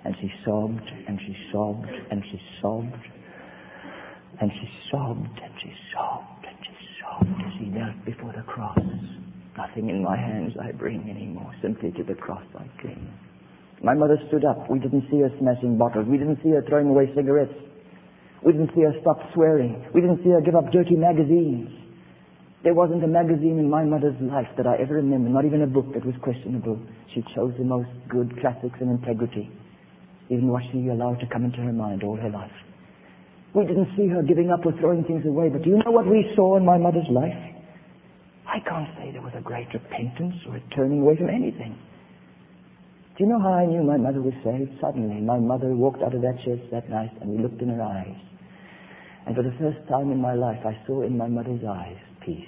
Speaker 1: And she sobbed, and she sobbed, and she sobbed, and she sobbed, and she sobbed, and she sobbed as she knelt before the cross. Nothing in my hands I bring anymore, simply to the cross I cling. My mother stood up. We didn't see her smashing bottles. We didn't see her throwing away cigarettes. We didn't see her stop swearing. We didn't see her give up dirty magazines. There wasn't a magazine in my mother's life that I ever remember, not even a book that was questionable. She chose the most good classics and integrity, even what she allowed to come into her mind all her life. We didn't see her giving up or throwing things away, but do you know what we saw in my mother's life? I can't say there was a great repentance or a turning away from anything. Do you know how I knew my mother was saved? Suddenly, my mother walked out of that church that night and we looked in her eyes. And for the first time in my life, I saw in my mother's eyes peace.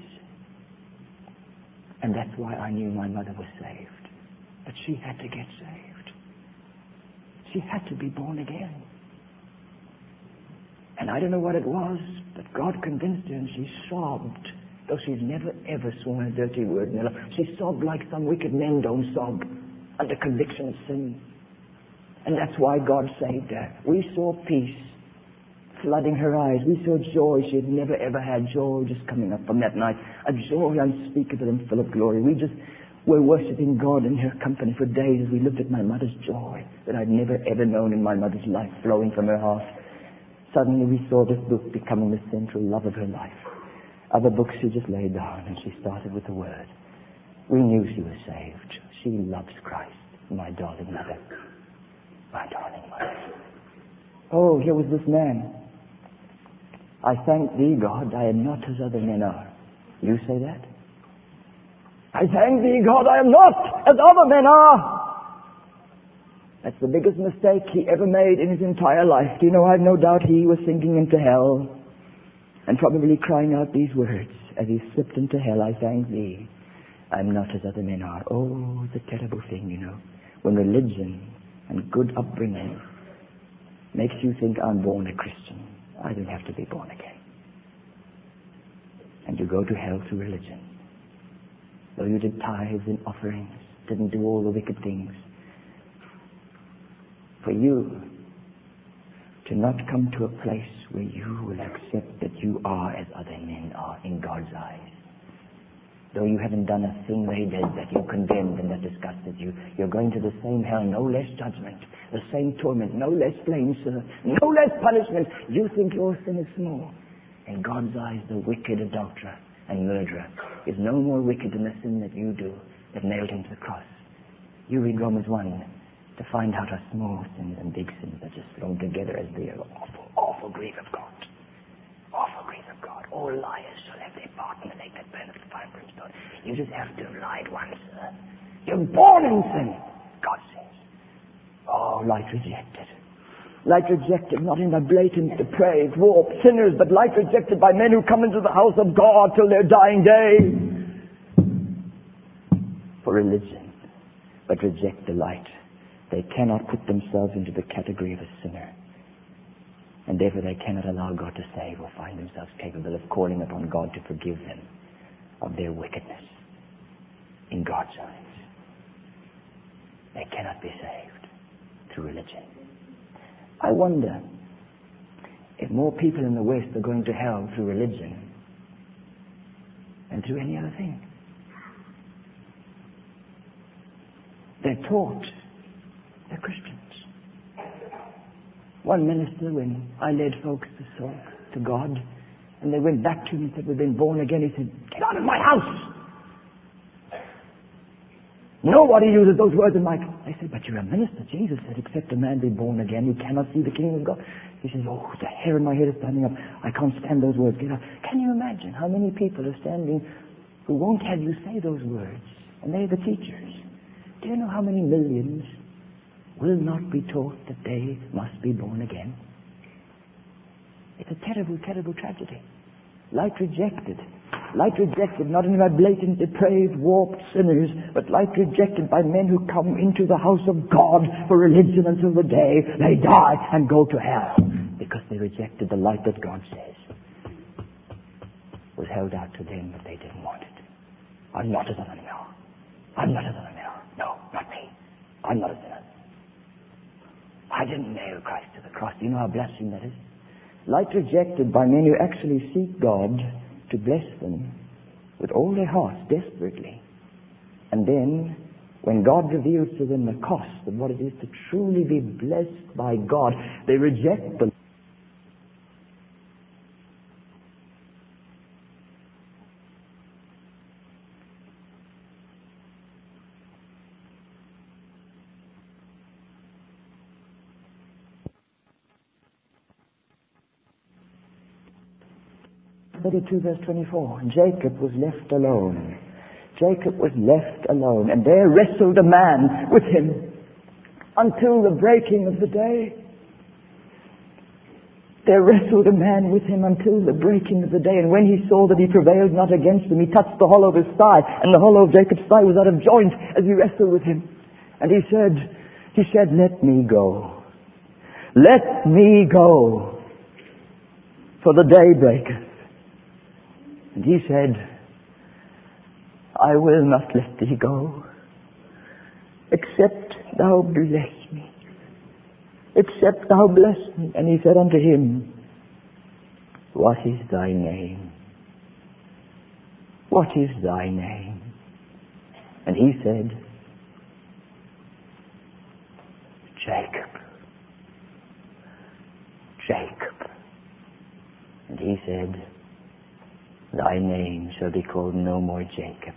Speaker 1: And that's why I knew my mother was saved. But she had to get saved. She had to be born again. And I don't know what it was, but God convinced her and she sobbed. Though she's never ever sworn a dirty word in her life. She sobbed like some wicked men don't sob under conviction of sin. And that's why God saved her. We saw peace flooding her eyes. We saw joy she had never ever had. Joy just coming up from that night. A joy unspeakable and full of glory. We just were worshipping God in her company for days as we looked at my mother's joy that I'd never ever known in my mother's life flowing from her heart. Suddenly we saw this book becoming the central love of her life. Other books she just laid down and she started with the Word. We knew she was saved. She loves Christ, my darling mother. My darling mother. Oh, here was this man. I thank thee, God, I am not as other men are. You say that? I thank thee, God, I am not as other men are. That's the biggest mistake he ever made in his entire life. Do you know, I have no doubt he was sinking into hell and probably crying out these words as he slipped into hell. I thank thee, I am not as other men are. Oh, it's a terrible thing, you know, when religion and good upbringing makes you think I'm born a Christian. I don't have to be born again. And you go to hell through religion. Though you did tithes and offerings, didn't do all the wicked things. For you to not come to a place where you will accept that you are as other men are in God's eyes. Though you haven't done a thing they did that you condemned and that disgusted you, you're going to the same hell, no less judgment, the same torment, no less flame, sir, no less punishment. You think your sin is small. In God's eyes, the wicked adulterer and murderer is no more wicked than the sin that you do that nailed him to the cross. You read Romans one to find out how small sins and big sins are just thrown together as the awful, awful grief of God. Awful grief of God. All liars shall have their part in the lake that burneth with fire and brimstone. You just have to have lied once, sir. You're born in sin, God says. Oh, light rejected. Light rejected, not in the blatant, depraved, warped sinners, but light rejected by men who come into the house of God till their dying day. For religion, but reject the light. They cannot put themselves into the category of a sinner. And therefore they cannot allow God to save or find themselves capable of calling upon God to forgive them of their wickedness in God's eyes. They cannot be saved through religion. I wonder if more people in the West are going to hell through religion than through any other thing. They're taught they're Christians. One minister, when I led folks to talk to God, and they went back to him and said, we've been born again, he said, get out of my house! Nobody uses those words in my... I said, but you're a minister. Jesus said, except a man be born again, he cannot see the kingdom of God. He says, oh, the hair in my head is standing up. I can't stand those words. Get out. Can you imagine how many people are standing who won't have you say those words? And they're the teachers. Do you know how many millions will not be taught that they must be born again? It's a terrible, terrible tragedy. Light rejected. Light rejected, not only by blatant, depraved, warped sinners, but light rejected by men who come into the house of God for religion until the day they die and go to hell because they rejected the light that God says was held out to them, but they didn't want it. I'm not as other men are. I'm not as other men are. No, not me. I'm not a sinner. I didn't nail Christ to the cross. Do you know how blasphemous that is? Light rejected by men who actually seek God to bless them with all their hearts, desperately. And then, when God reveals to them the cost of what it is to truly be blessed by God, they reject the thirty-two verse twenty-four. Jacob was left alone. Jacob was left alone, and there wrestled a man with him until the breaking of the day. There wrestled a man with him until the breaking of the day, and when he saw that he prevailed not against him, he touched the hollow of his thigh, and the hollow of Jacob's thigh was out of joint as he wrestled with him. And he said, he said, let me go. Let me go, for the day breaketh. And he said, I will not let thee go, except thou bless me. Except thou bless me. And he said unto him, what is thy name? What is thy name? And he said, Jacob. Jacob. And he said, thy name shall be called no more Jacob,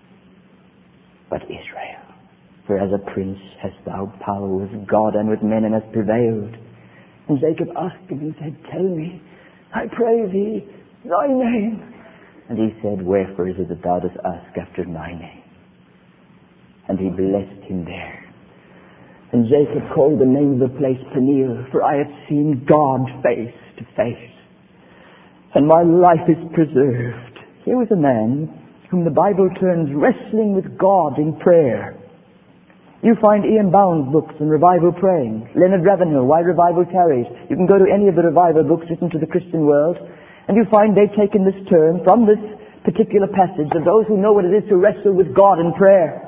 Speaker 1: but Israel. For as a prince hast thou power with God and with men, and hast prevailed. And Jacob asked him and said, tell me, I pray thee, thy name. And he said, wherefore is it that thou dost ask after my name? And he blessed him there. And Jacob called the name of the place Peniel, for I have seen God face to face, and my life is preserved. Here was a man whom the Bible terms wrestling with God in prayer. You find Ian Bound's books on revival praying, Leonard Ravenhill, Why Revival Tarries. You can go to any of the revival books written to the Christian world, and you find they've taken this term from this particular passage of those who know what it is to wrestle with God in prayer.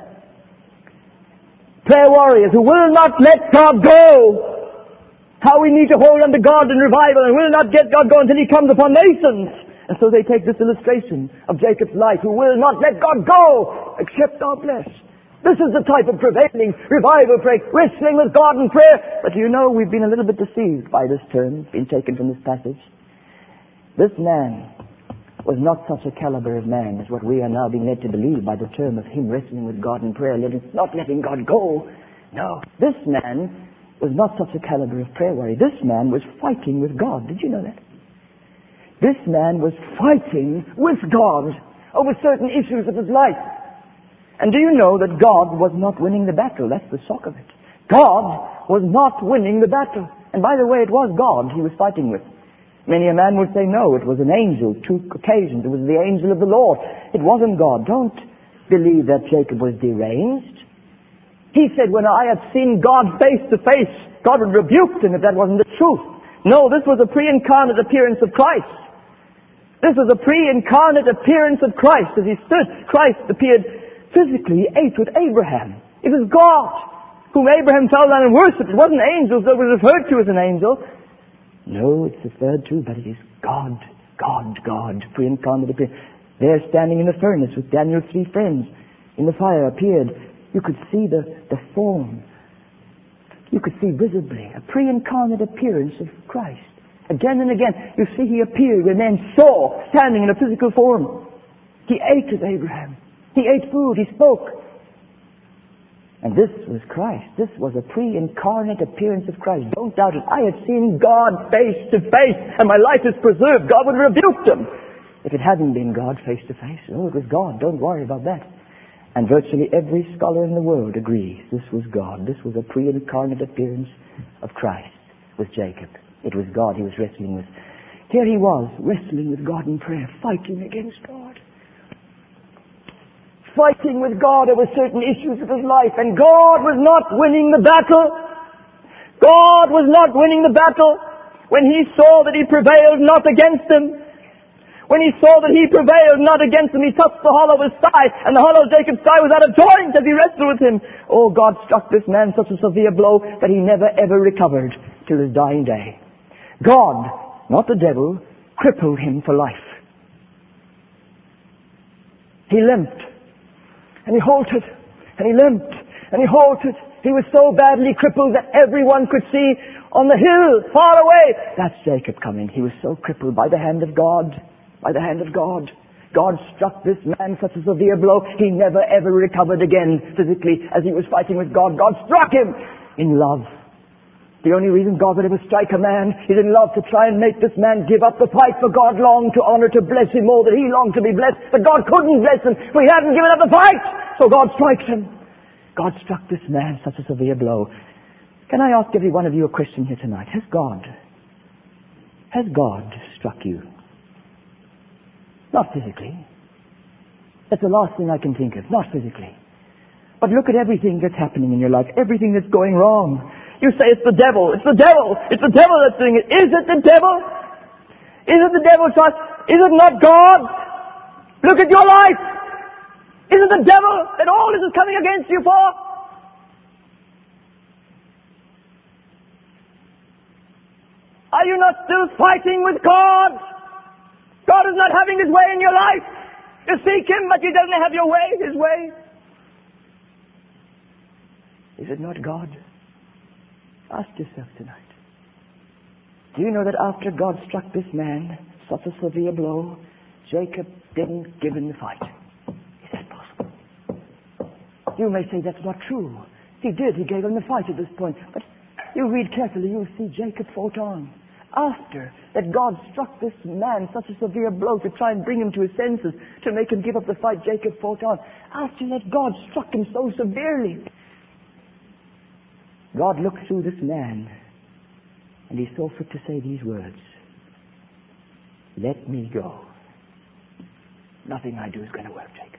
Speaker 1: Prayer warriors who will not let God go. How we need to hold on to God in revival and will not get God going until He comes upon nations. And so they take this illustration of Jacob's life, who will not let God go except thou bless. This is the type of prevailing revival prayer, wrestling with God in prayer. But you know, we've been a little bit deceived by this term, being taken from this passage. This man was not such a caliber of man as what we are now being led to believe by the term of him wrestling with God in prayer, letting, not letting God go. No, this man was not such a caliber of prayer warrior. This man was fighting with God. Did you know that? This man was fighting with God over certain issues of his life. And do you know that God was not winning the battle? That's the shock of it. God was not winning the battle. And by the way, it was God he was fighting with. Many a man would say, no, it was an angel, two occasions. It was the angel of the Lord. It wasn't God. Don't believe that Jacob was deranged. He said, when I had seen God face to face, God would rebuke him if that wasn't the truth. No, this was a pre-incarnate appearance of Christ. This was a pre-incarnate appearance of Christ. As he stood, Christ appeared physically. He ate with Abraham. It was God whom Abraham fell down and worshipped. It wasn't angels that was referred to as an angel. No, it's referred to, but it is God, God, God, pre-incarnate appearance. There standing in the furnace with Daniel's three friends in the fire appeared. You could see the, the form. You could see visibly a pre-incarnate appearance of Christ. Again and again, you see he appeared when men saw standing in a physical form. He ate with Abraham. He ate food. He spoke. And this was Christ. This was a pre-incarnate appearance of Christ. Don't doubt it. I have seen God face to face, and my life is preserved. God would have rebuked them if it hadn't been God face to face. Oh, it was God. Don't worry about that. And virtually every scholar in the world agrees this was God. This was a pre-incarnate appearance of Christ with Jacob. It was God he was wrestling with. Here he was, wrestling with God in prayer, fighting against God. Fighting with God over certain issues of his life. And God was not winning the battle. God was not winning the battle when he saw that he prevailed not against him. When he saw that he prevailed not against him, he touched the hollow of his thigh, and the hollow of Jacob's thigh was out of joint as he wrestled with him. Oh, God struck this man such a severe blow that he never ever recovered till his dying day. God, not the devil, crippled him for life. He limped, and he halted, and he limped, and he halted. He was so badly crippled that everyone could see on the hill far away, that's Jacob coming. He was so crippled by the hand of God. By the hand of God. God struck this man such a severe blow, he never ever recovered again physically as he was fighting with God. God struck him in love. The only reason God would ever strike a man is in love, to try and make this man give up the fight, for God longed to honor, to bless him more than he longed to be blessed. But God couldn't bless him, for he hadn't given up the fight. So God strikes him. God struck this man such a severe blow. Can I ask every one of you a question here tonight? Has God, has God struck you? Not physically. That's the last thing I can think of. Not physically. But look at everything that's happening in your life. Everything that's going wrong. You say it's the devil. It's the devil. It's the devil that's doing it. Is it the devil? Is it the devil, child? Is it not God? Look at your life. Is it the devil that all this is coming against you for? Are you not still fighting with God? God is not having His way in your life. You seek Him, but you don't have your way, His way. Is it not God? Ask yourself tonight. Do you know that after God struck this man such a severe blow, Jacob didn't give in the fight? Is that possible? You may say that's not true. He did. He gave him the fight at this point. But you read carefully, you'll see Jacob fought on. After that God struck this man such a severe blow to try and bring him to his senses, to make him give up the fight, Jacob fought on. After that God struck him so severely, God looked through this man and He saw fit to say these words, "Let me go. Nothing I do is going to work, Jacob.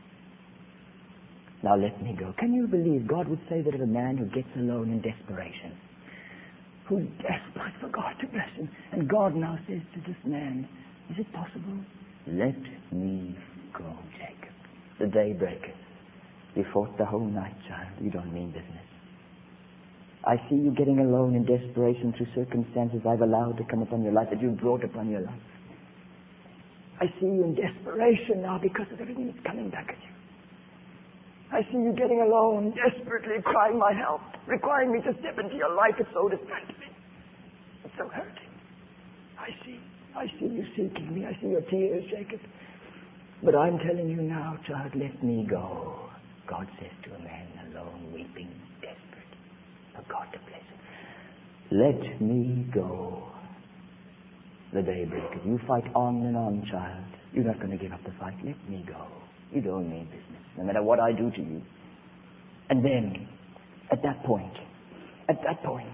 Speaker 1: Now let me go." Can you believe God would say that of a man who gets alone in desperation, who's desperate for God to bless him, and God now says to this man, is it possible? Let me go, Jacob. The day breaketh. You fought the whole night, child. You don't mean business. I see you getting alone in desperation through circumstances I've allowed to come upon your life, that you've brought upon your life. I see you in desperation now because of everything that's coming back at you. I see you getting alone, desperately crying my help, requiring me to step into your life. It's so distressing. It's so hurting. I see. I see you seeking me. I see your tears, Jacob. But I'm telling you now, child, let me go. God says to a man alone, weeping, desperate, for God to bless him. Let me go. The day breaketh. You fight on and on, child. You're not going to give up the fight. Let me go. You don't mean business, no matter what I do to you. And then, at that point, at that point,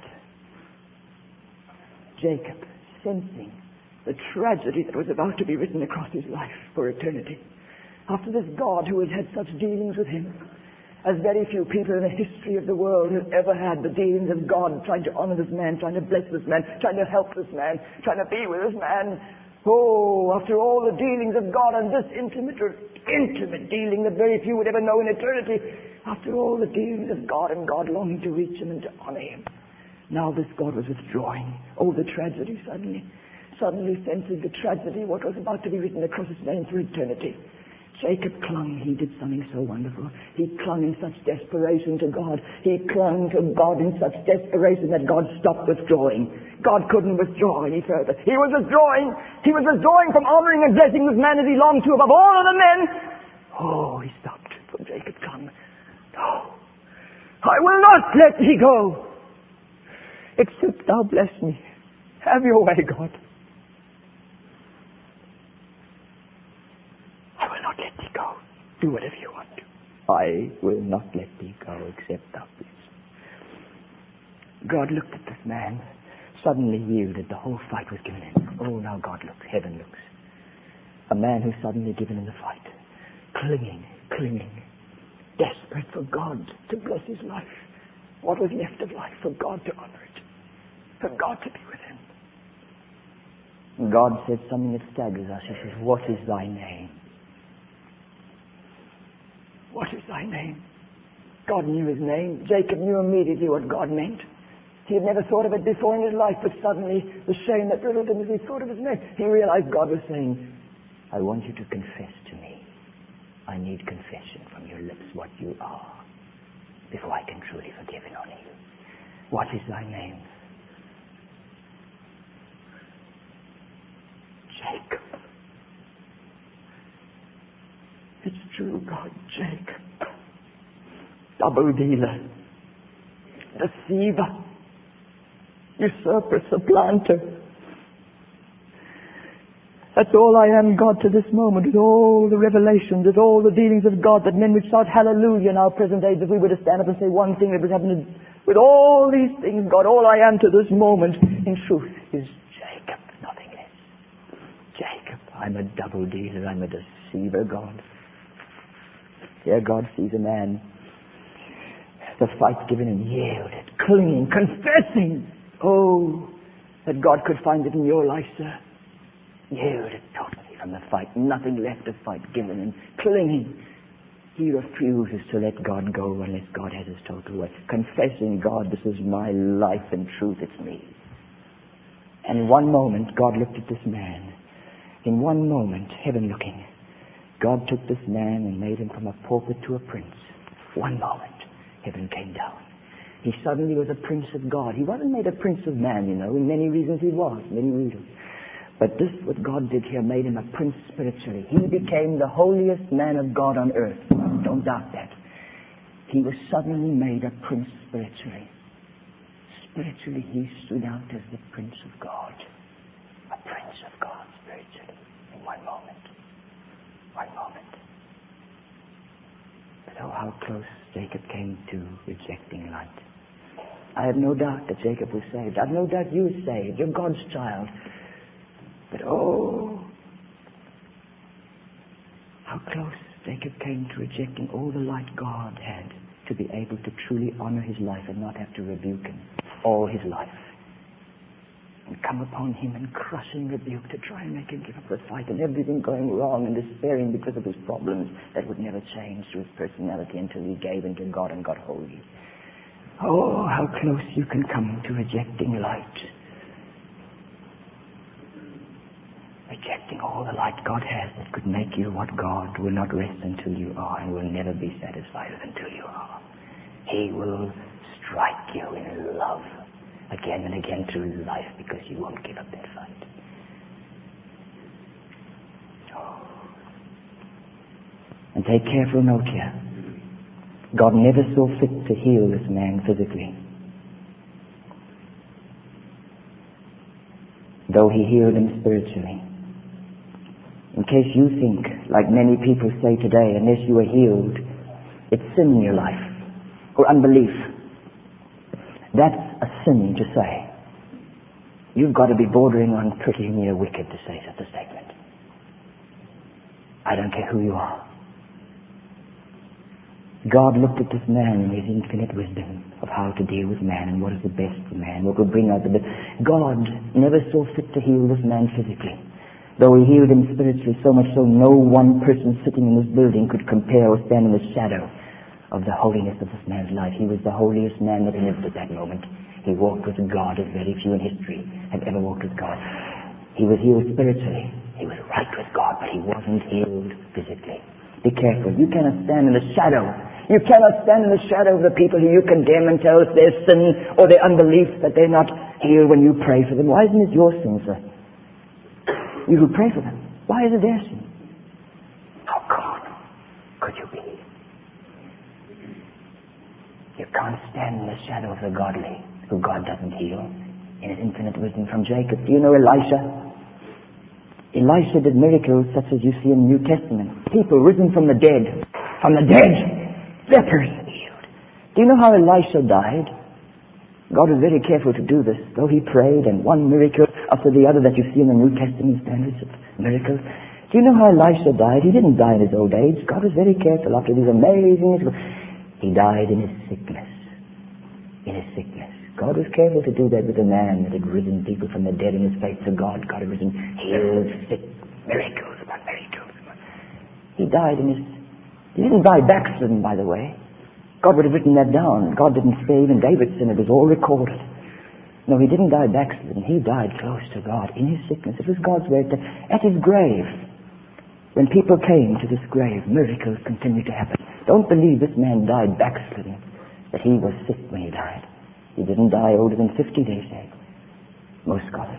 Speaker 1: Jacob, sensing the tragedy that was about to be written across his life for eternity, after this God who has had such dealings with him, as very few people in the history of the world have ever had, the dealings of God, trying to honor this man, trying to bless this man, trying to help this man, trying to be with this man. Oh, after all the dealings of God and this intimate, intimate dealing that very few would ever know in eternity, after all the dealings of God and God longing to reach him and to honor him, now this God was withdrawing. Oh, the tragedy suddenly, suddenly sensing the tragedy, what was about to be written across his name for eternity. Jacob clung. He did something so wonderful. He clung in such desperation to God. He clung to God in such desperation that God stopped withdrawing. God couldn't withdraw any further. He was withdrawing. He was withdrawing from honoring and blessing this man as he longed to above all other men. Oh, he stopped. For Jacob clung. No, I will not let thee go, except thou bless me. Have your way, God. I will not let thee go. Do whatever you want to. I will not let thee go, except thou bless me. God looked at this man, suddenly yielded. The whole fight was given in. Oh, now God looks. Heaven looks. A man who's suddenly given in the fight. Clinging, clinging. Desperate for God to bless his life. What was left of life, for God to honor it. For God to be with him. God said something that staggers us. He says, what is thy name? What is thy name? God knew his name. Jacob knew immediately what God meant. He had never thought of it before in his life, but suddenly the shame that riddled him as he thought of his name, he realized God was saying, I want you to confess to me. I need confession from your lips what you are before I can truly forgive and honor you. What is thy name? Jacob. It's true, God, Jacob. Double dealer. Deceiver. Usurper, supplanter. That's all I am, God, to this moment, with all the revelations, with all the dealings of God, that men would shout hallelujah in our present age if we were to stand up and say one thing that was happening. With all these things, God, all I am to this moment, in truth, is Jacob, nothing less. Jacob, I'm a double dealer, I'm a deceiver, God. Here God sees a man, the fight given and yielded, clinging, confessing. Oh, that God could find it in your life, sir. Yielded totally from the fight, nothing left of fight, given and clinging. He refuses to let God go unless God has his total way. Confessing, God, this is my life and truth, it's me. And in one moment, God looked at this man. In one moment, heaven looking, God took this man and made him from a pauper to a prince. One moment, heaven came down. He suddenly was a prince of God. He wasn't made a prince of man, you know. In many reasons he was, many reasons. But this, what God did here, made him a prince spiritually. He became the holiest man of God on earth. Don't doubt that. He was suddenly made a prince spiritually. Spiritually, he stood out as the prince of God. A prince of God spiritually. In one moment. One moment. But oh, how close Jacob came to rejecting light. I have no doubt that Jacob was saved. I have no doubt you were saved. You're God's child. But oh, how close Jacob came to rejecting all the light God had to be able to truly honor his life and not have to rebuke him all his life. And come upon him in crushing rebuke to try and make him give up the fight, and everything going wrong and despairing because of his problems that would never change to his personality until he gave into God and got holy. Oh, how close you can come to rejecting light. Rejecting all the light God has that could make you what God will not rest until you are, and will never be satisfied until you are. He will strike you in love again and again through life because you won't give up that fight. Oh. And take careful note here. God never saw fit to heal this man physically, though he healed him spiritually. In case you think, like many people say today, unless you are healed, it's sin in your life, or unbelief. That's a sin to say. You've got to be bordering on pretty near wicked to say such a statement. I don't care who you are. God looked at this man in his infinite wisdom of how to deal with man and what is the best for man, what will bring out the best. God never saw fit to heal this man physically, though he healed him spiritually, so much so no one person sitting in this building could compare or stand in the shadow of the holiness of this man's life. He was the holiest man that lived at that moment. He walked with God as very few in history have ever walked with God. He was healed spiritually. He was right with God, but he wasn't healed physically. Be careful. You cannot stand in the shadow. You cannot stand in the shadow of the people who you condemn and tell us their sin or their unbelief, that they're not healed when you pray for them. Why isn't it your sin, sir? You who pray for them. Why is it their sin? How carnal could you be? You can't stand in the shadow of the godly, who God doesn't heal in his infinite wisdom. From Jacob, do you know Elisha? Elisha did miracles such as you see in the New Testament. People risen from the dead. From the dead. Lepers healed. Do you know how Elisha died? God was very careful to do this. Though he prayed and one miracle after the other that you see in the New Testament standards of miracles. Do you know how Elisha died? He didn't die in his old age. God was very careful after these amazing miracles. He died in his sickness. In his sickness. God was careful to do that with a man that had risen people from the dead in his faith to God. God had risen, healed, sick, miracles upon miracles. He died in his... He didn't die backslidden, by the way. God would have written that down. God didn't spare even David's sin. It was all recorded. No, he didn't die backslidden. He died close to God in his sickness. It was God's way to... At his grave, when people came to this grave, miracles continued to happen. Don't believe this man died backslidden, that he was sick when he died. He didn't die older than fifty, they say. Most scholars.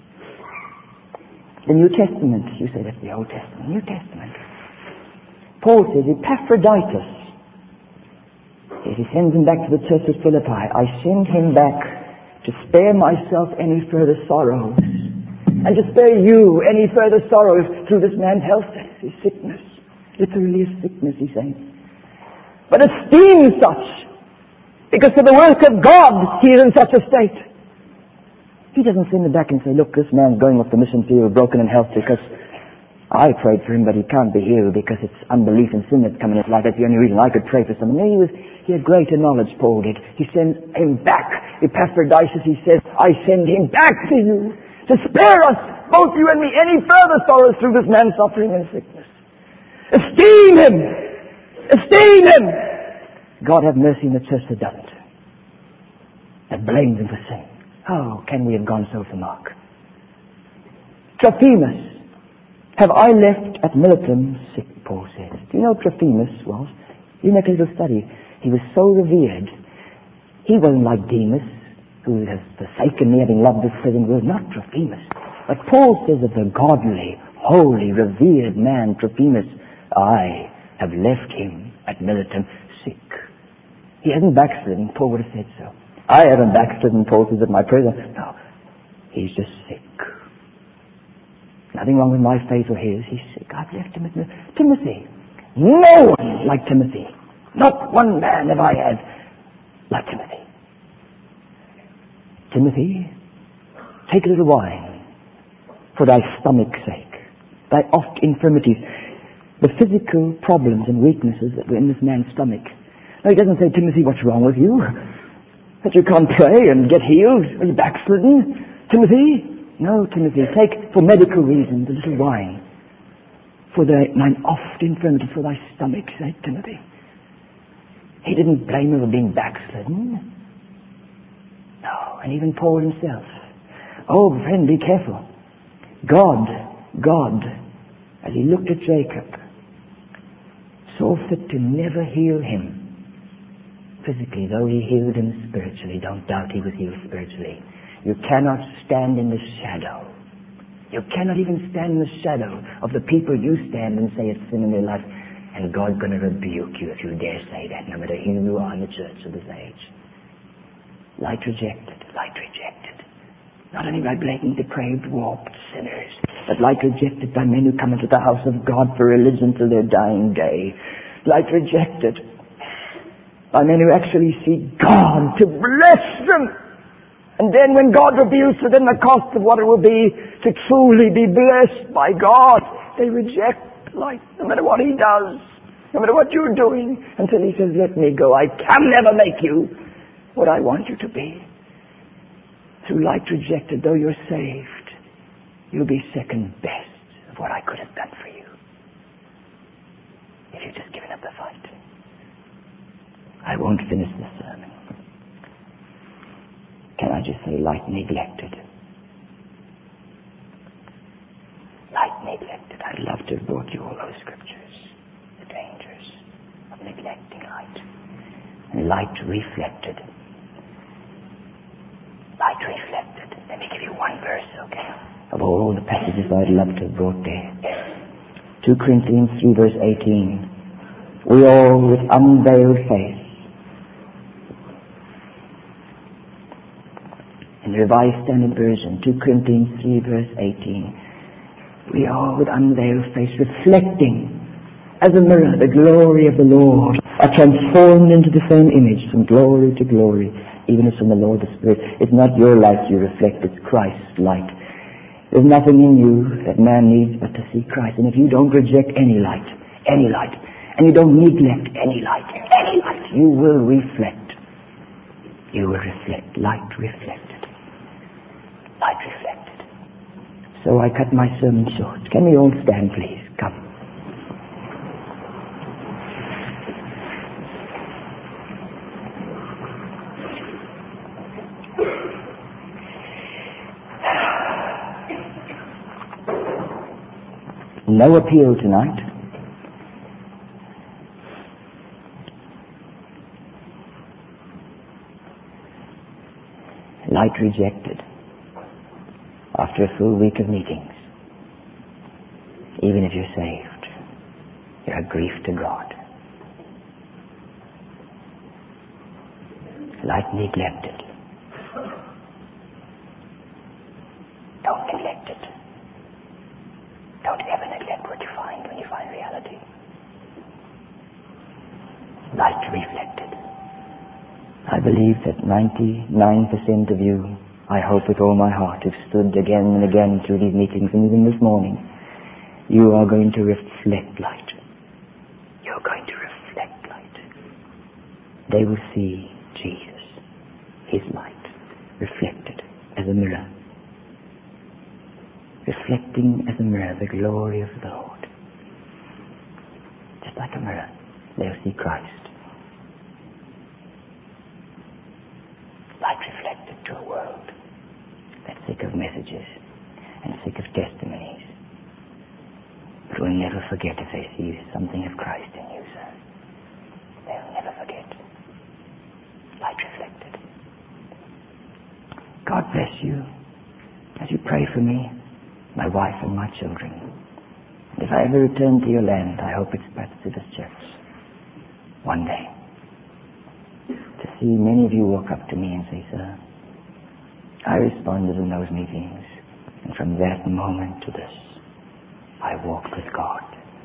Speaker 1: The New Testament, you say that's the Old Testament. New Testament. Paul says, Epaphroditus, as he sends him back to the church of Philippi, I send him back to spare myself any further sorrows, and to spare you any further sorrows through this man's health, his sickness. Literally his sickness, he's saying. But esteem such, because for the work of God, he is in such a state. He doesn't send him back and say, look, this man's going off the mission field broken in health because I prayed for him, but he can't be healed because it's unbelief and sin that's come in his life. That's the only reason I could pray for someone. No, he was, he had greater knowledge, Paul did. He sends him back. Epaphroditus, he says, I send him back to you to spare us, both you and me, any further sorrows through this man's suffering and sickness. Esteem him! Esteem him! God have mercy on the church that doesn't. That blames him for sin. How can we have gone so far, Mark? Trophimus. Have I left at Miletum sick, Paul says. Do you know who Trophimus was? You make a little study. He was so revered. He wasn't like Demas, who has forsaken me, having loved this present world. Not Trophimus. But Paul says of the godly, holy, revered man, Trophimus, I have left him at Miletum sick. He hasn't backslidden. Paul would have said so. I haven't backslidden, Paul says, at my prison. No, he's just sick. Nothing wrong with my faith or his. He's sick. I've left him at Timothy. No one like Timothy. Not one man have I had like Timothy. Timothy, take a little wine for thy stomach's sake, thy oft infirmities, the physical problems and weaknesses that were in this man's stomach. No, he doesn't say, Timothy, what's wrong with you? That you can't pray and get healed? Are you backslidden? Timothy? No, Timothy, take for medical reasons a little wine for thy, mine oft infirmity, for thy stomach's sake, Timothy. He didn't blame him for being backslidden. No, and even Paul himself. Oh, friend, be careful. God, God, as he looked at Jacob, saw fit to never heal him physically, though he healed him spiritually. Don't doubt he was healed spiritually. You cannot stand in the shadow. You cannot even stand in the shadow of the people you stand and say it's sin in their life. And God's going to rebuke you if you dare say that, no matter who you are in the church of this age. Light rejected, light rejected. Not only by blatant, depraved, warped sinners, but light rejected by men who come into the house of God for religion till their dying day. Light rejected by men who actually seek God to bless them. And then when God rebukes them, then the cost of what it will be to truly be blessed by God, they reject light, no matter what he does, no matter what you're doing, until he says, let me go. I can never make you what I want you to be. Through light rejected, though you're saved, you'll be second best of what I could have done for you if you've just given up the fight. I won't finish this sermon. Can I just say light neglected? Light neglected. I'd love to have brought you all those scriptures. The dangers of neglecting light. And light reflected. Light reflected. Let me give you one verse, okay? Of all the passages I'd love to have brought there. Second Corinthians three verse eighteen. We all with unveiled face. In the Revised Standard Version, Second Corinthians three verse eighteen. We all with unveiled face, reflecting as a mirror the glory of the Lord, are transformed into the same image from glory to glory, even as from the Lord the Spirit. It's not your light you reflect, it's Christ's light. There's nothing in you that man needs but to see Christ. And if you don't reject any light, any light, and you don't neglect any light, any light, you will reflect you will reflect. Light reflected. Light reflected. So I cut my sermon short. Can we all stand, please? Come. No appeal tonight. Light rejected after a full week of meetings. Even if you're saved, you're a grief to God. Light neglected. Don't neglect it. Don't ever neglect what you find when you find reality. Light reflected. I believe that ninety-nine percent of you, I hope with all my heart, have stood again and again through these meetings, and even this morning, you are going to reflect light. You're going to reflect light. They will see Jesus, His light, reflected as a mirror. Reflecting as a mirror the glory of the Lord. Just like a mirror, they'll see Christ. Light reflected to a world that's sick of messages and sick of testimonies, but will never forget if they see something of Christ in you, sir. They'll never forget. Light reflected. God bless you as you pray for me, my wife and my children. And if I ever return to your land, I hope it's perhaps to this church one day, to see many of you walk up to me and say, sir, I responded in those meetings, and from that moment to this, I walked with God.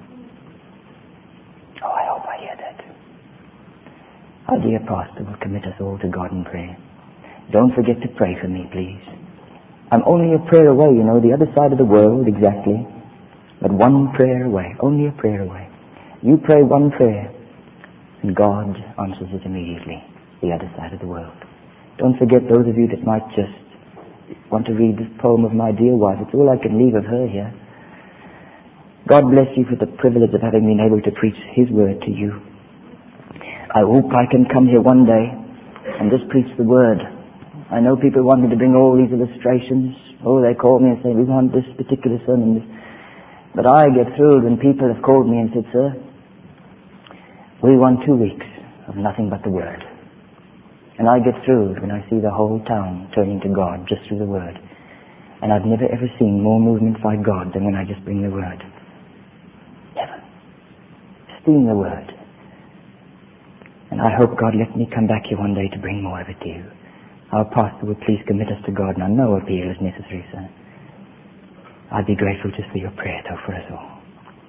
Speaker 1: Oh, I hope I hear that. Our dear pastor will commit us all to God in prayer. Don't forget to pray for me, please. I'm only a prayer away, you know, the other side of the world, exactly. But one prayer away, only a prayer away. You pray one prayer, and God answers it immediately, the other side of the world. Don't forget those of you that might just want to read this poem of my dear wife. It's all I can leave of her here. God bless you for the privilege of having been able to preach His word to you. I hope I can come here one day and just preach the word. I know people want me to bring all these illustrations. Oh, they call me and say, we want this particular sermon. But I get thrilled when people have called me and said, sir, we want two weeks of nothing but the word. And I get thrilled when I see the whole town turning to God just through the word. And I've never ever seen more movement by God than when I just bring the word. Never. Esteem the word. And I hope God let me come back here one day to bring more of it to you. Our pastor will please commit us to God. Now, no appeal is necessary, sir. I'd be grateful just for your prayer, though, for us all.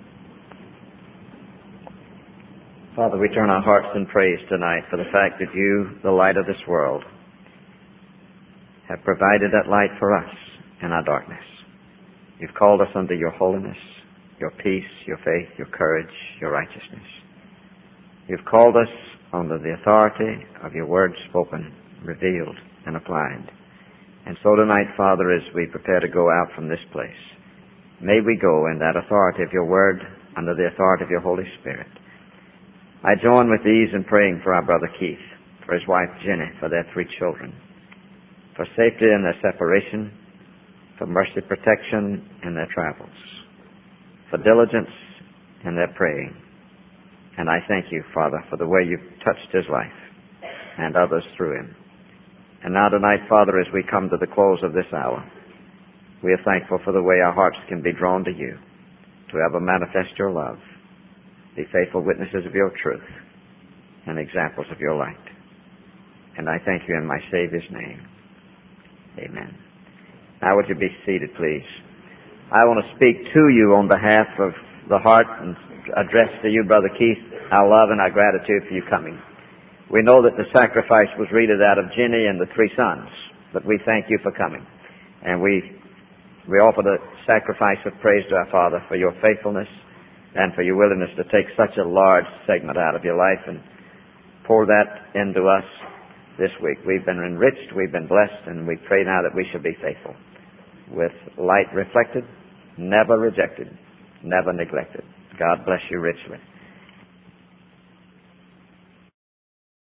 Speaker 2: Father, we turn our hearts in praise tonight for the fact that you, the light of this world, have provided that light for us in our darkness. You've called us unto your holiness, your peace, your faith, your courage, your righteousness. You've called us under the authority of your word spoken, revealed, and applied. And so tonight, Father, as we prepare to go out from this place, may we go in that authority of your word, under the authority of your Holy Spirit. I join with these in praying for our brother Keith, for his wife Jenny, for their three children, for safety in their separation, for mercy protection in their travels, for diligence in their praying. And I thank you, Father, for the way you've touched his life and others through him. And now tonight, Father, as we come to the close of this hour, we are thankful for the way our hearts can be drawn to you, to ever manifest your love, be faithful witnesses of your truth, and examples of your light. And I thank you in my Savior's name. Amen. Now would you be seated, please. I want to speak to you on behalf of the heart and address to you, Brother Keith, our love and our gratitude for you coming. We know that the sacrifice was readed out of Jenny and the three sons, but we thank you for coming. And we we offer the sacrifice of praise to our Father for your faithfulness and for your willingness to take such a large segment out of your life and pour that into us this week. We've been enriched, we've been blessed, and we pray now that we shall be faithful, with light reflected, never rejected, never neglected. God bless you richly.